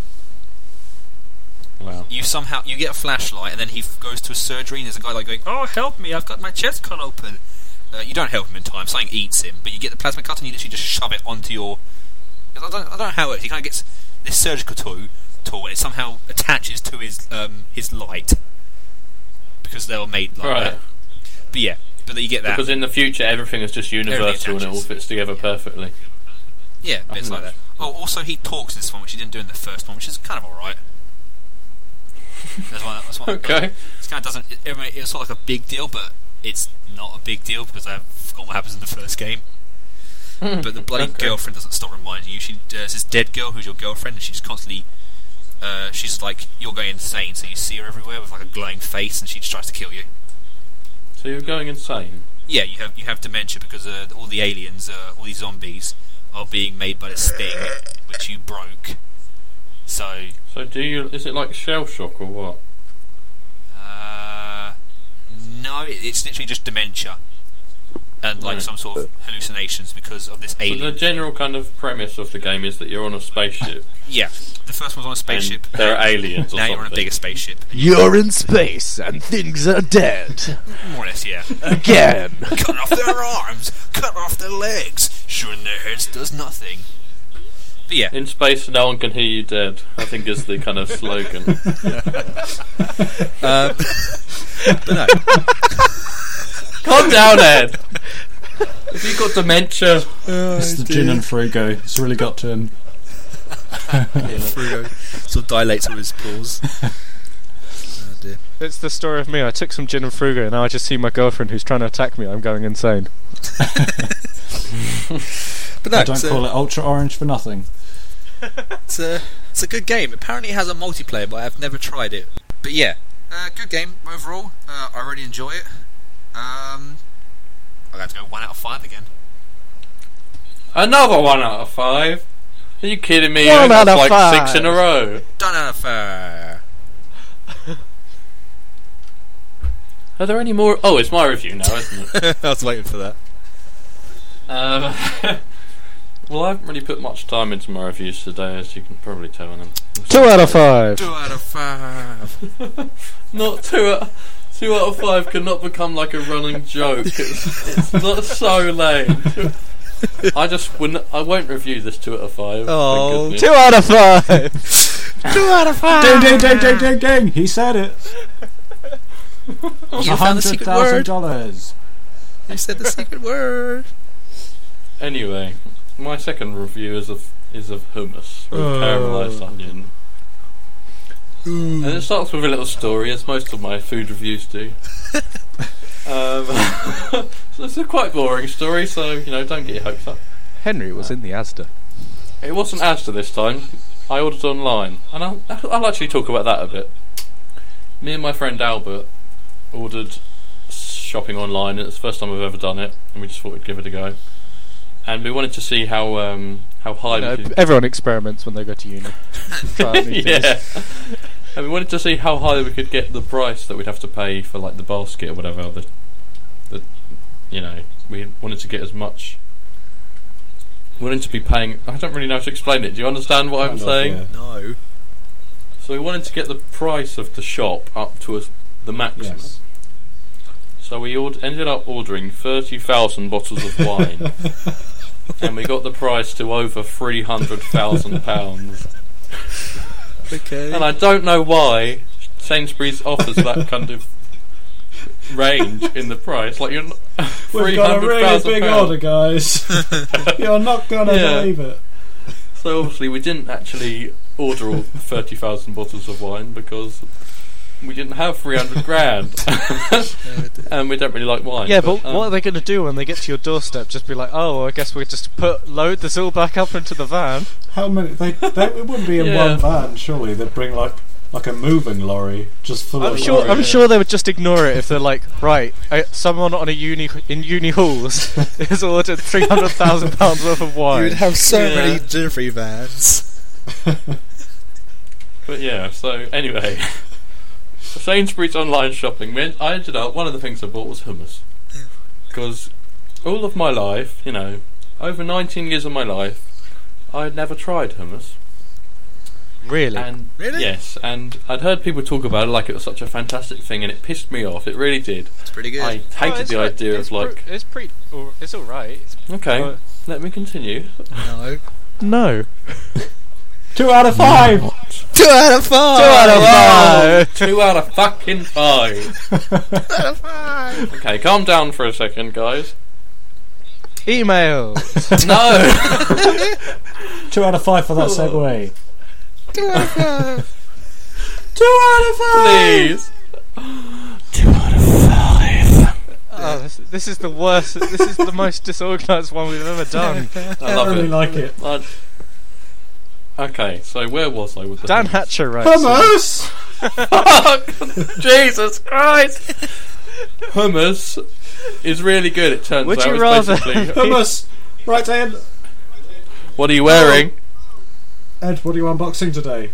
Wow. You somehow you get a flashlight, and then he f- goes to a surgery, and there's a guy like going, "Oh, help me! I've got my chest cut open." Uh, you don't help him in time; something eats him. But you get the plasma cutter, and you literally just shove it onto your. I don't, I don't know how it works. He kind of gets this surgical tool, tool, and it somehow attaches to his um, his light because they were made like Right. that. But yeah, but then you get that. Because in the future everything is just universal and it all attaches. fits together perfectly. yeah, bits think like that. that's- Oh, also he talks in this one, which he didn't do in the first one, which is kind of alright. That's one. That's one. Okay. It kind of doesn't. It, I mean, it's not like a big deal, but it's not a big deal because I've forgotten what happens in the first game. But the bloody Okay. girlfriend doesn't stop reminding you. She there's this dead girl who's your girlfriend, and she's constantly. Uh, she's like you're going insane, so you see her everywhere with like a glowing face, and she just tries to kill you. So you're going insane. Yeah, you have you have dementia because uh, all the aliens, uh, all these zombies, are being made by this thing which you broke. So. So do you? Is it like shell shock or what? Uh, no, it, it's literally just dementia and like Right. some sort of hallucinations because of this So alien. the general kind of premise of the game is that you're on a spaceship. Yeah, the first one's on a spaceship. And there are aliens or Now something. you're on a bigger spaceship. You're in space and things are dead. More or less, yeah. Again. Cut off their arms, cut off their legs, shooting their heads does nothing. But yeah, In space, no one can hear you dead. I think is the kind of slogan. um, but no. Calm down, Ed. Have you got dementia? It's the gin and Frugo. It's really got to him. Frugo sort of dilates with his paws. Oh dear. It's the story of me. I took some gin and Frugo, and now I just see my girlfriend who's trying to attack me. I'm going insane. But no, I don't it's, call uh, it Ultra Orange for nothing. It's a, it's a good game. Apparently it has a multiplayer, but I've never tried it. But yeah, uh, good game overall. Uh, I really enjoy it. Um, I have to go one out of five again. Another one out of five. Are you kidding me? One That's out of like five. six in a row. Done out of five. Are there any more? Oh, it's my review now, isn't it? I was waiting for that. Um, well, I haven't really put much time into my reviews today, as you can probably tell. And Two out of five. Two out of five. Not two out. Two out of five cannot become like a running joke. It's, it's not so lame. I just wouldn't. I won't review this two out of five. Oh, thank Two goodness. out of five. Two out of five. Ding, ding, ding, ding, ding, ding! He said it. You A found the hundred secret thousand word. dollars. You said the secret word. Anyway, my second review is of is of hummus with Oh. caramelised onion. And it starts with a little story, as most of my food reviews do. um, so it's a quite boring story, so you know, don't get your hopes up. Henry was in the Asda. It wasn't Asda this time. I ordered online, and I'll, I'll actually talk about that a bit. Me and my friend Albert ordered shopping online, and it's the first time we've ever done it, and we just thought we'd give it a go. And we wanted to see how um, how high You know, we could... everyone experiments when they go to uni. Try out new yeah. things. And we wanted to see how high we could get the price that we'd have to pay for like the basket or whatever. The, the, you know, we wanted to get as much. We wanted to be paying. I don't really know how to explain it. Do you understand what I'm Kind of, saying? yeah. No. So we wanted to get the price of the shop up to a, the maximum. Yes. So we ord- ended up ordering thirty thousand bottles of wine, and we got the price to over three hundred thousand pounds. Okay. And I don't know why Sainsbury's offers that kind of range in the price. Like you're We've got a really big order, guys. You're not gonna Yeah. believe it. So obviously we didn't actually order all thirty thousand bottles of wine because we didn't have three hundred grand, and we don't really like wine. Yeah, but um, what are they going to do when they get to your doorstep? Just be like, oh, well, I guess we just put load this all back up into the van. How many? They, they it wouldn't be in Yeah. one van, surely. They'd bring like like a moving lorry just full I'm of. sure. lorry. I'm sure they would just ignore it if they're like, right, uh, someone on a uni in uni halls has ordered three hundred thousand pounds worth of wine. You'd have so Yeah. many delivery vans. But yeah, so anyway, Sainsbury's online shopping meant I ended up, one of the things I bought was hummus. Because all of my life, you know, over nineteen years of my life, I had never tried hummus. Really? And Really? yes, and I'd heard people talk about it like it was such a fantastic thing, and it pissed me off. It really did. It's pretty good. I hated the idea of like, it's pretty. It's all right. okay, uh, let me continue. No. No. Two out of five. Two out of five. Two out of five. Two out of fucking five. Two out of five. Okay, calm down for a second, guys. Email. No. Two out of five for that segue. Two out of five. Two out of five. Please. Oh, this, this is the worst. This is the most disorganised one we've ever done. I I love really it. like it. I- okay, so where was I with the Dan hummus? Hatcher writes. Hummus. Fuck! Jesus Christ! Hummus is really good. It turns Would out. you It's rather- basically- Hummus. Right, Ed. What are you wearing? Ed, what are you unboxing today?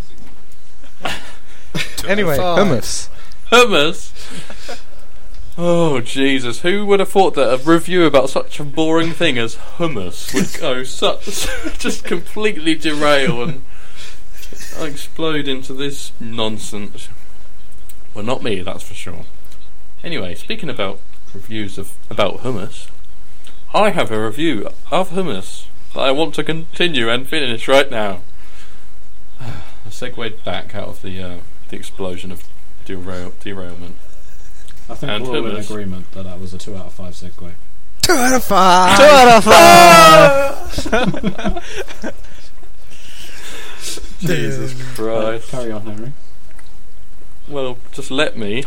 Anyway, Five. hummus. Hummus. Oh Jesus! Who would have thought that a review about such a boring thing as hummus would go such just completely derail and explode into this nonsense? Well, not me, that's for sure. Anyway, speaking about reviews of about hummus, I have a review of hummus that I want to continue and finish right now. I segued back out of the uh, the explosion of derail- derailment. I think And we're all in hummus. agreement that that was a two out of five segue. Two out of five. Two out of five. Jesus Christ. Carry on, Henry. Well, just let me.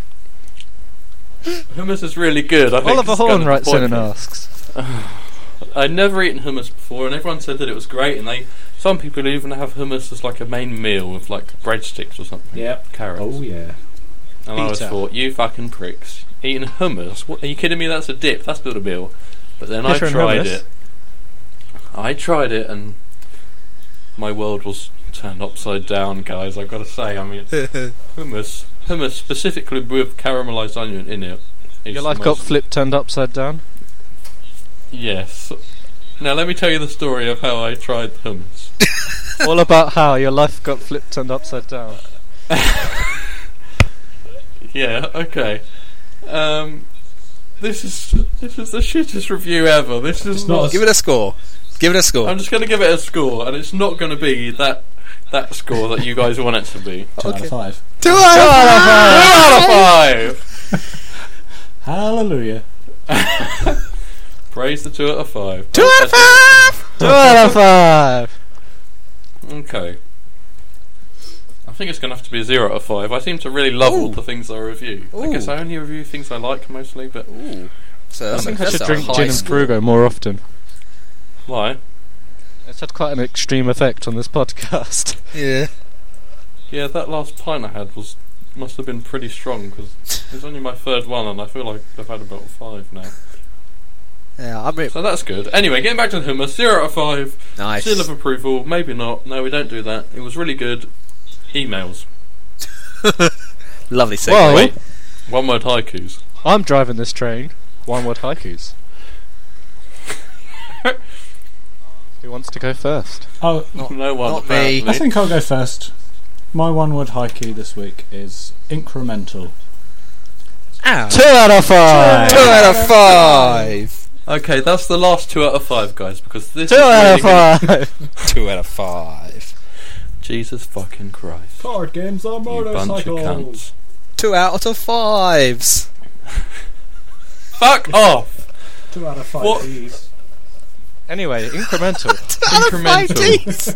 Hummus is really good. I think Oliver it's Horn kind of writes in and pointless. asks. I'd never eaten hummus before, and everyone said that it was great. And they, some people even have hummus as like a main meal with like breadsticks or something. Yep. Carrots. Oh yeah. And I always Peter. thought, you fucking pricks, eating hummus? What, are you kidding me? That's a dip. That's not a meal. But then I Fish and tried hummus. it. I tried it, and my world was turned upside down, guys. I've got to say. I mean, hummus hummus specifically with caramelised onion in it. is Your life the got most- flipped turned upside down? Yes. Now let me tell you the story of how I tried hummus. All about how your life got flipped turned upside down. Yeah, okay. Um, this is this is the shittest review ever. This is It's not. not Give it a score. Give it a score. I'm just going to give it a score, and it's not going to be that that score that you guys want it to be. Two out Okay. of five. Two out of Two out of five. Hallelujah. Praise the two out of five. Two out of five. Two out of five! Okay. I think it's going to have to be a zero out of five. I seem to really love all Ooh. the things I review. I Ooh. guess I only review things I like mostly, but Ooh. So that's I think a, I that's should a drink high gin and score. Frugo more often. why? It's had quite an extreme effect on this podcast. Yeah. Yeah, that last pint I had was must have been pretty strong because it's only my third one, and I feel like I've had about five now. Yeah, I'm re- So that's good. Anyway, getting back to the hummus, zero out of five. nice. Seal of approval, maybe not. No, we don't do that. It was really good. Emails. Lovely segue. Well, Wait, one word haikus. I'm driving this train. One word haikus. Who wants to go first? Oh, Not- no one. not me. apparently. I think I'll go first. My one-word haiku this week is incremental. Ow. Two out of five! Two out of five. Okay, that's the last two out of five, guys, because this Two is out of really gonna- five! Two out of five. Jesus fucking Christ. Card games on You bunch of cunts. Two out of fives. Fuck off! Two out of five. What? Please. Anyway, incremental. Incremental.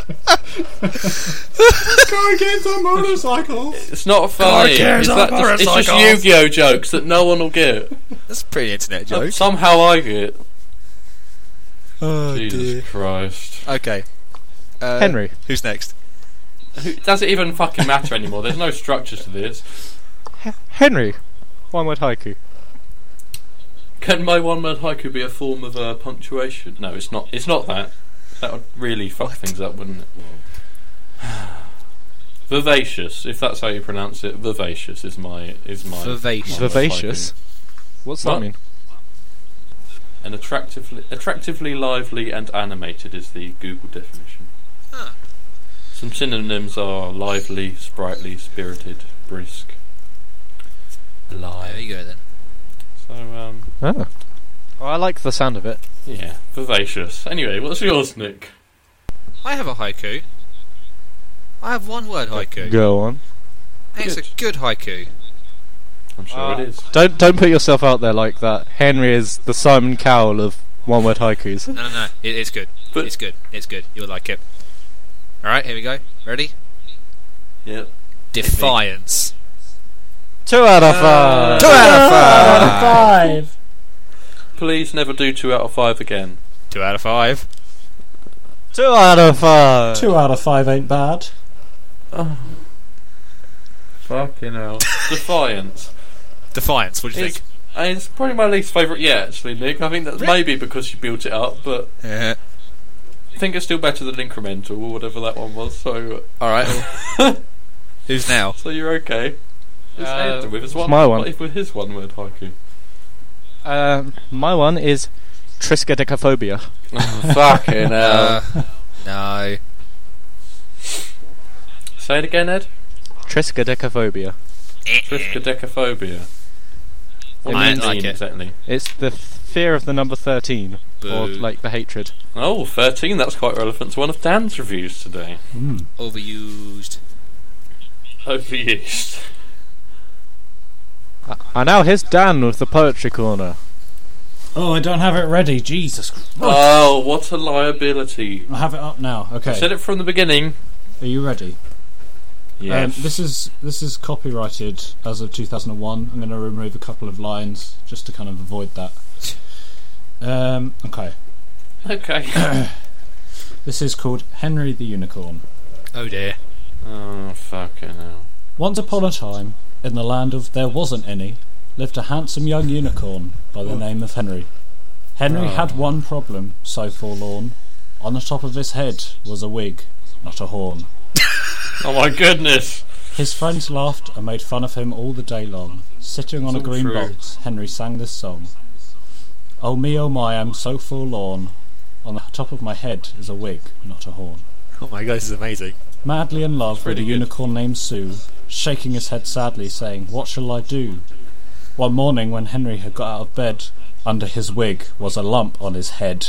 Card games on motorcycles. It's not funny. cares It's, that about just, it's just motorcycles? Yu-Gi-Oh jokes that no one will get. That's a pretty internet joke. Somehow I get. Oh, Jesus dear. Christ. Okay. Uh, Henry. Who's next? Who, does it even fucking matter anymore? There's no structure to this. Henry. One word haiku. Can my one-word haiku be a form of uh, punctuation? No, it's not. It's not that. That would really fuck things up, wouldn't it? Vivacious, if that's how you pronounce it. Vivacious is my is my Vivacious. one-word Vivacious? haiku. What's What? that mean? And attractively, attractively lively and animated is the Google definition. Huh. Some synonyms are lively, sprightly, spirited, brisk, alive. There you go then. So, um, Oh. Oh, I like the sound of it. yeah, vivacious. Anyway, what's yours, Nick? I have a haiku. I have one word haiku. Go on. It's a Good. good haiku. I'm sure Uh, it is. Don't don't put yourself out there like that. Henry is the Simon Cowell of one word haikus. No, no, no. It, it's good. But- it's good. It's good. You'll like it. Alright, here we go. Ready? Yep. Defiance. Two out of Uh, five. Two out of five. Five. Please never do two out of five again. Two out of five. Two out of five. Two out of five ain't bad. Fucking hell. Defiance. Defiance. What do you It's, think? uh, it's probably my least favourite yet, actually, Nick. I think that's maybe because you built it up, but Yeah. I think it's still better than incremental or whatever that one was. So, Alright. Who's now? so you're okay. It's Uh, Ed with his it's one. my one. With his one-word haiku. Um, my one is triskaidekaphobia. Fucking hell. Uh, no. Say it again, Ed. Triskaidekaphobia. Triskaidekaphobia. What I does it like mean it. exactly? It's the fear of the number thirteen, or Boo. like the hatred. Oh, thirteen, that's quite relevant to one of Dan's reviews today. Mm. Overused. Overused. Uh, and now here's Dan with the poetry corner. Oh, I don't have it ready. Jesus Christ. Oh, what a liability. I have it up now. I Okay. said it from the beginning. Are you ready? Yes. Um, this is this is copyrighted as of two thousand one. I'm going to remove a couple of lines just to kind of avoid that. Um, okay. Okay. This is called Henry the Unicorn. Oh dear. Oh, fucking hell. Once upon a time, in the land of there wasn't any, lived a handsome young unicorn by the name of Henry. Henry Oh. had one problem, so forlorn. On the top of his head was a wig, not a horn. Oh my goodness. His friends laughed and made fun of him all the day long. Sitting on It's a all green true. box, Henry sang this song. Oh me, oh my, I'm so forlorn. On the top of my head is a wig, not a horn. Oh my god, this is amazing. Madly in love with pretty a good. unicorn named Sue, shaking his head sadly, saying, what shall I do? One morning when Henry had got out of bed, under his wig was a lump on his head.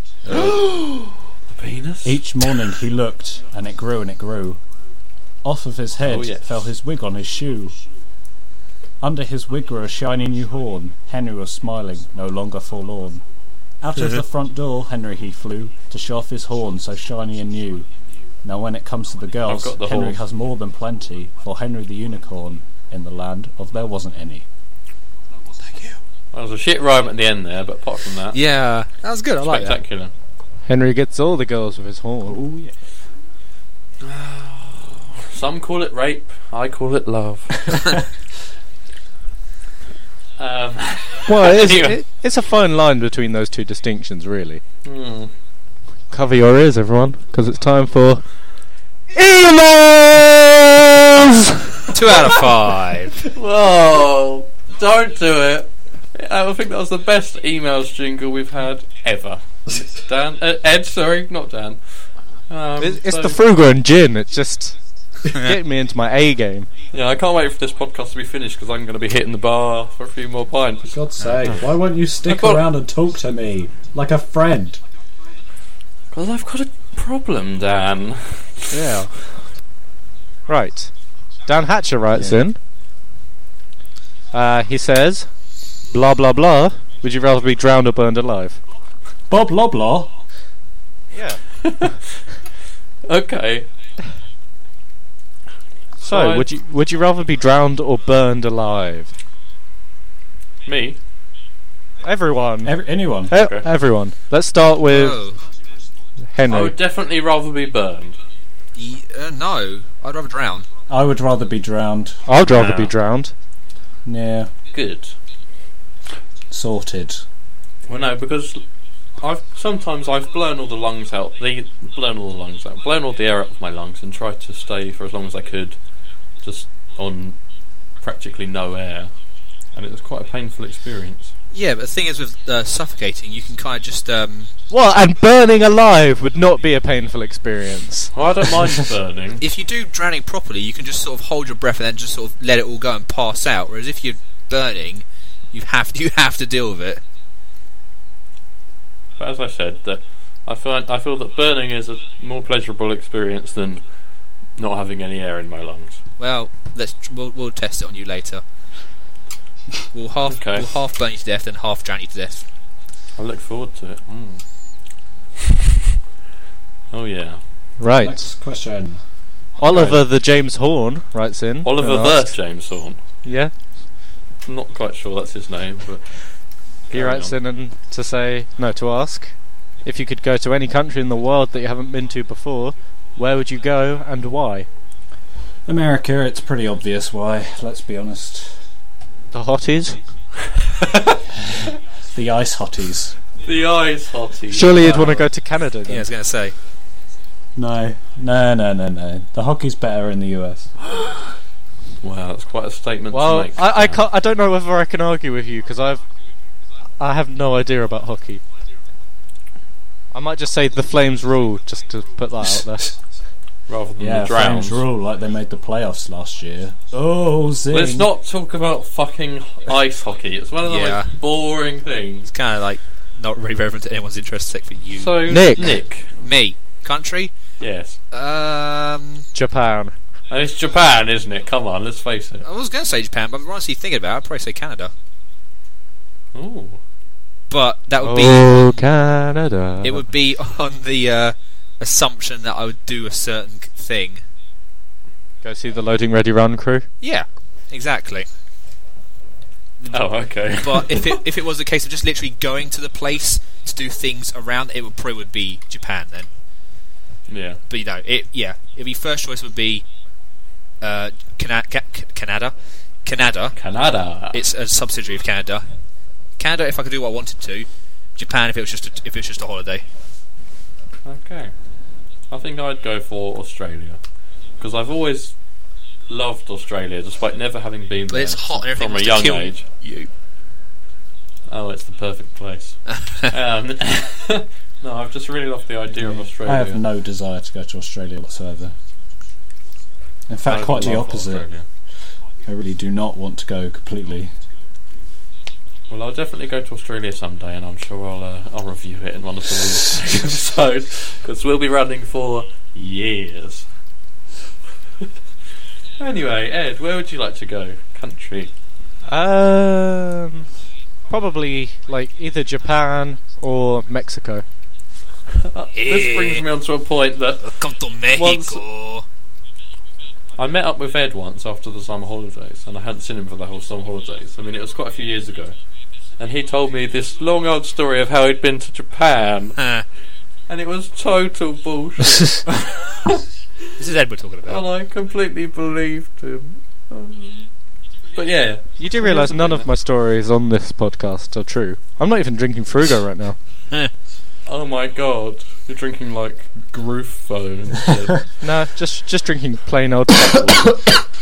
Penis? Each morning he looked, and it grew and it grew. Off of his head Oh, yes. fell his wig on his shoe. Under his wig grew a shiny new horn. Henry was smiling, no longer forlorn. Out of the front door Henry he flew, to show off his horn so shiny and new. Now when it comes to the girls, I've got the Henry horn. has more than plenty, for Henry the unicorn, in the land of there wasn't any. There was a shit rhyme at the end there, but apart from that, Yeah, that was good. I like that. spectacular. Henry gets all the girls with his horn. Oh yeah. Some call it rape, I call it love. um, Well, it is, Anyway. it, it's a fine line between those two distinctions, really. hmm. Cover your ears, everyone, because it's time for emails. Two out of five. Whoa, don't do it. I think that was the best emails jingle we've had ever. Dan, uh, Ed, sorry, not Dan. Um, It's, it's so- the Frugal and Gin. It's just getting me into my A game. Yeah, I can't wait for this podcast to be finished because I'm going to be hitting the bar for a few more pints. For God's sake, why won't you stick I've got- around and talk to me like a friend? Because I've got a problem, Dan. Yeah. Right. Dan Hatcher writes Yeah. in. Uh, he says, blah blah blah. Would you rather be drowned or burned alive? Bob Loblaw? Yeah. Okay. So, I- would you would you rather be drowned or burned alive? Me? Everyone. Every, anyone? E- Okay. Everyone. Let's start with Oh. Henry. I would definitely rather be burned. Ye- uh, no, I'd rather drown. I would rather be drowned. I'd rather Nah. be drowned. Yeah, Good. sorted. Well, no, because I've sometimes I've blown all the lungs out, the blown all the lungs out, blown all the air out of my lungs, and tried to stay for as long as I could, just on practically no air, and it was quite a painful experience. Yeah, but the thing is with uh, suffocating, you can kind of just um, Well, and burning alive would not be a painful experience. Well, I don't mind burning. if you do drowning properly, you can just sort of hold your breath and then just sort of let it all go and pass out. Whereas if you're burning, you have you have to deal with it. But as I said, that I find I feel that burning is a more pleasurable experience than not having any air in my lungs. Well, let's tr- we'll, we'll test it on you later. We'll half Okay. we'll half burn you to death and half drown you to death. I look forward to it. Mm. Oh yeah, Right. Next question. Oliver the James Horn writes in. Oliver and the asks- James Horn. Yeah. I'm not quite sure that's his name, but He carry writes on. in and to say, no, to ask, if you could go to any country in the world that you haven't been to before, where would you go and why? America, it's pretty obvious why, let's be honest. The hotties? The ice hotties. The ice hottie. Surely you'd Wow. want to go to Canada then. Yeah, I was going to say. No, no, no, no, no. The hockey's better in the U S. Wow, that's quite a statement Well, to make. I, I Dan. can't. I don't know whether I can argue with you because I've, I have no idea about hockey. I might just say the Flames rule just to put that out there. Rather than Yeah, the drowns. Flames rule like they made the playoffs last year. Oh, zing. Let's not talk about fucking ice hockey. It's one of the Yeah. most boring things. It's kind of like not really relevant to anyone's interest except for you. So, Nick. Nick. Me, country. Yes. Um, Japan. And it's Japan, isn't it? Come on, let's face it. I was going to say Japan, but I'm honestly thinking about it. I'd probably say Canada. Ooh. But that would Oh, Canada. be it would be on the uh, assumption that I would do a certain c- thing. Go see the Loading Ready Run crew. Yeah, exactly. Oh, okay. But if it if it was a case of just literally going to the place to do things around, it would probably would be Japan then. Yeah. But you know, it yeah, it'd be first choice would be uh, Cana- Ca- Canada, Canada. Canada. It's a subsidiary of Canada. Canada, if I could do what I wanted to. Japan, if it was just a, if it was just a holiday. Okay. I think I'd go for Australia. Because I've always loved Australia, despite never having been there It's hot and everything from a wants young to kill age. you. Oh, it's the perfect place. um, no, I've just really loved the idea of Australia. I have no desire to go to Australia whatsoever. In fact, I quite the love opposite. Australia. I really do not want to go completely. Well, I'll definitely go to Australia someday, and I'm sure I'll uh, I'll review it in one of the episodes, because we'll be running for years. Anyway, Ed, where would you like to go? Country? Um, probably like either Japan or Mexico. Uh, this brings me on to a point that Come to Mexico. I met up with Ed once after the summer holidays, and I hadn't seen him for the whole summer holidays. I mean, it was quite a few years ago. And he told me this long old story of how he'd been to Japan, Huh. and it was total bullshit. This is Ed we're talking about. And I completely believed him. Um, But yeah, You do realise none of my stories on this podcast are true. I'm not even drinking Frugo right now. oh my god, you're drinking like Gruffo instead. No, just just drinking plain old tap water.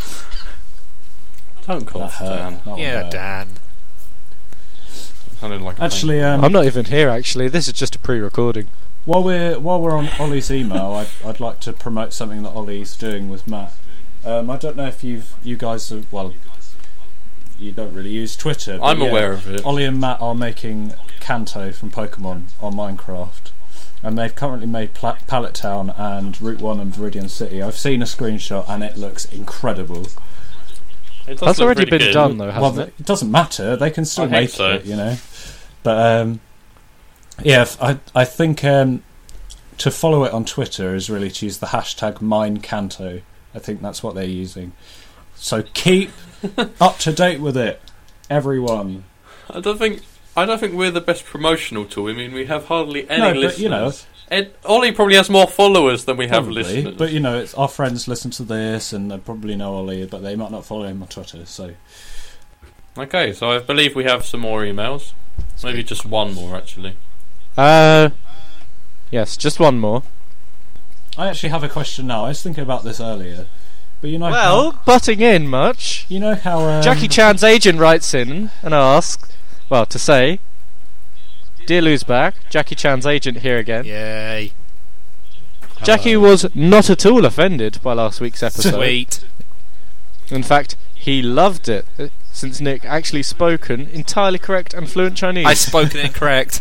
Don't That cough, hurt. Dan. That one Yeah, hurt. Dan. Sounded like a Actually, pain. um, I'm not even here actually. This is just a pre-recording. while we're while we're on Ollie's email, I'd, I'd like to promote something that Ollie's doing with Matt. Um, I don't know if you've you guys have, well, you don't really use Twitter. But I'm yeah, aware of it. Ollie and Matt are making Kanto from Pokemon on Minecraft, and they've currently made Pla- Pallet Town and Route One and Viridian City. I've seen a screenshot and it looks incredible. It does That's look already really been good. done though, Well, hasn't th- it? it doesn't matter. They can still I think make so. it, you know. But um, yeah, f- I I think um, to follow it on Twitter is really to use the hashtag MineCanto. I think that's what they're using. So keep up to date with it, everyone. I don't think I don't think we're the best promotional tool. I mean, we have hardly any No, but, listeners. you know- Ed, Ollie probably has more followers than we have Probably, listeners. but you know, it's our friends listen to this, and they probably know Ollie, but they might not follow him on Twitter. So Okay, so I believe we have some more emails. Maybe just one more, actually. Uh, yes, just one more. I actually have a question now. I was thinking about this earlier, but you know, Well, how, butting in much. you know how um, Jackie Chan's agent writes in and asks, well, to say, "Dear Loseback, Jackie Chan's agent here again. Yay. Jackie was not at all offended by last week's episode. Sweet. In fact, he loved it, uh, since Nick actually spoken entirely correct and fluent Chinese." I spoken incorrect.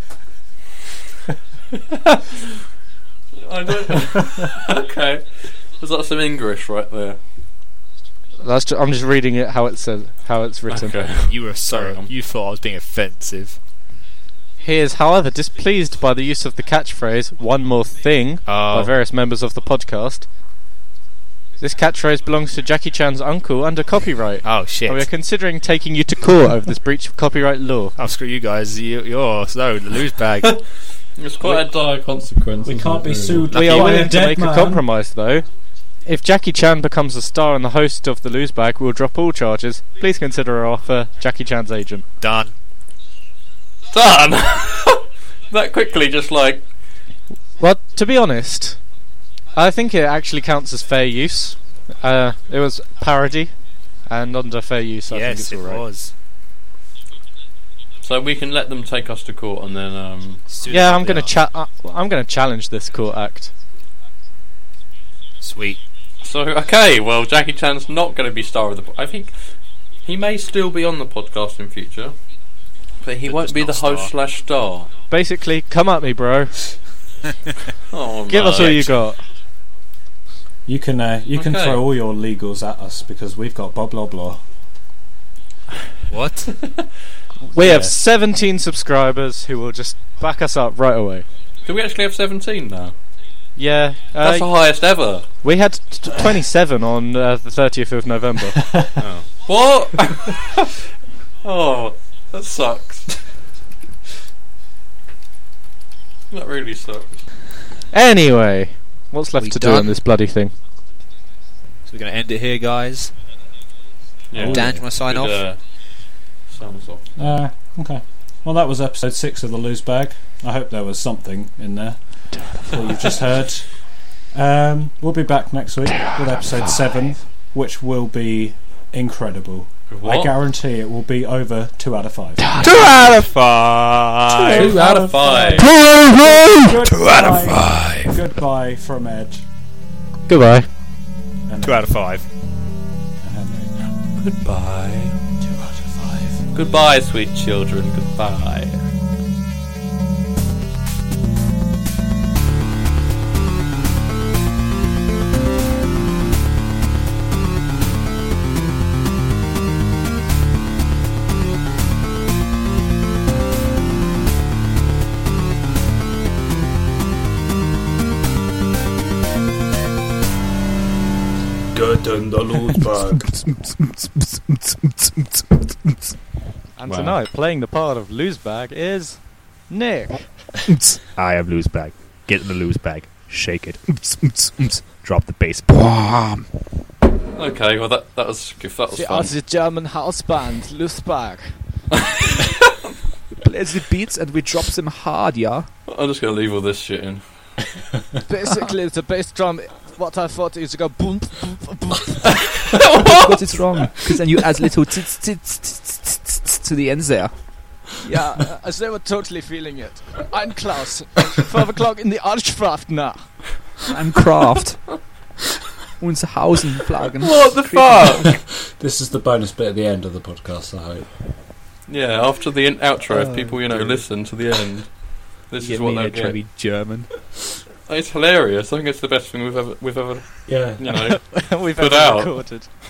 I don't. Okay, there's lots of English right there. That's ju- I'm just reading it how it says, how it's written. Okay. You were Sorry, so. um. You thought I was being offensive. He is, however, displeased by the use of the catchphrase "one more thing" by Oh. various members of the podcast. This catchphrase belongs to Jackie Chan's uncle under copyright. Oh shit. And we are considering taking you to court over this breach of copyright law. Oh screw you guys. You, you're so the loose bag. It's quite a dire consequence. we isn't can't it, be really? sued. We by are a willing to dead make man. a compromise, though. If Jackie Chan becomes a star and the host of the Lose Bag, we'll drop all charges. Please consider our offer, Jackie Chan's agent. Done. Done. That quickly, just like Well, to be honest, I think it actually counts as fair use. Uh, it was parody, and under fair use, I yes, think it it's alright. was. so we can let them take us to court and then um. Soon Yeah, as I'm they gonna are. cha- uh, I'm gonna challenge this court act. Sweet. So okay, well Jackie Chan's not going to be star of the. Po- I think he may still be on the podcast in future, but he But won't just be not the host star. slash star. Basically, come at me, bro. Oh, Give no. us all you got. You can uh, you can Okay. throw all your legals at us because we've got blah blah blah. What? We have Yeah. seventeen subscribers who will just back us up right away. Do we actually have seventeen now? Yeah, That's the uh, highest ever. we had t- twenty-seven on uh, the thirtieth of November. Oh. What? Oh, that sucks. That really sucks. Anyway, what's left We to do done? on this bloody thing? So we're gonna end it here, guys. Yeah. Oh, Dan, do you want to sign Good, off? uh, sign us off. Uh, okay. Well, that was episode six of the Loose Bag. I hope there was something in there. What you've just heard. Um, we'll be back next week with episode seven. which will be incredible. What? I guarantee it will be over two out of five. Two out of five. Two out of five. Two out of five. Goodbye from Ed. Goodbye. And Two out of five. Henry. Goodbye. Two out of five. Goodbye, sweet children. Goodbye. Good in the loose bag. And Wow. tonight, playing the part of loose bag is Nick. I have loose bag. Get in the loose bag. Shake it. Drop the bass. Bwam. Okay, well that that was that was The fun. Aussie German house band, loose bag. Play the beats and we drop them hard, yeah? I'm just gonna leave all this shit in. Basically, the bass drum, what I thought is to go boom, boom, boom. What is wrong? Because then you add little tits, tits, tits, tits, tits to the end there. Yeah, uh, as they were totally feeling it. I'm Klaus. Five o'clock in the Arschfracht now. I'm Kraft. Unserhausen Flaggen. What the fuck? This is the bonus bit at the end of the podcast, I hope. Yeah, after the in- outro, if Oh, people you know dear. listen to the end, this Get is what me they'll to try to get. be German. It's hilarious. I think it's the best thing we've ever we've ever Yeah. you know We've Put ever out. recorded.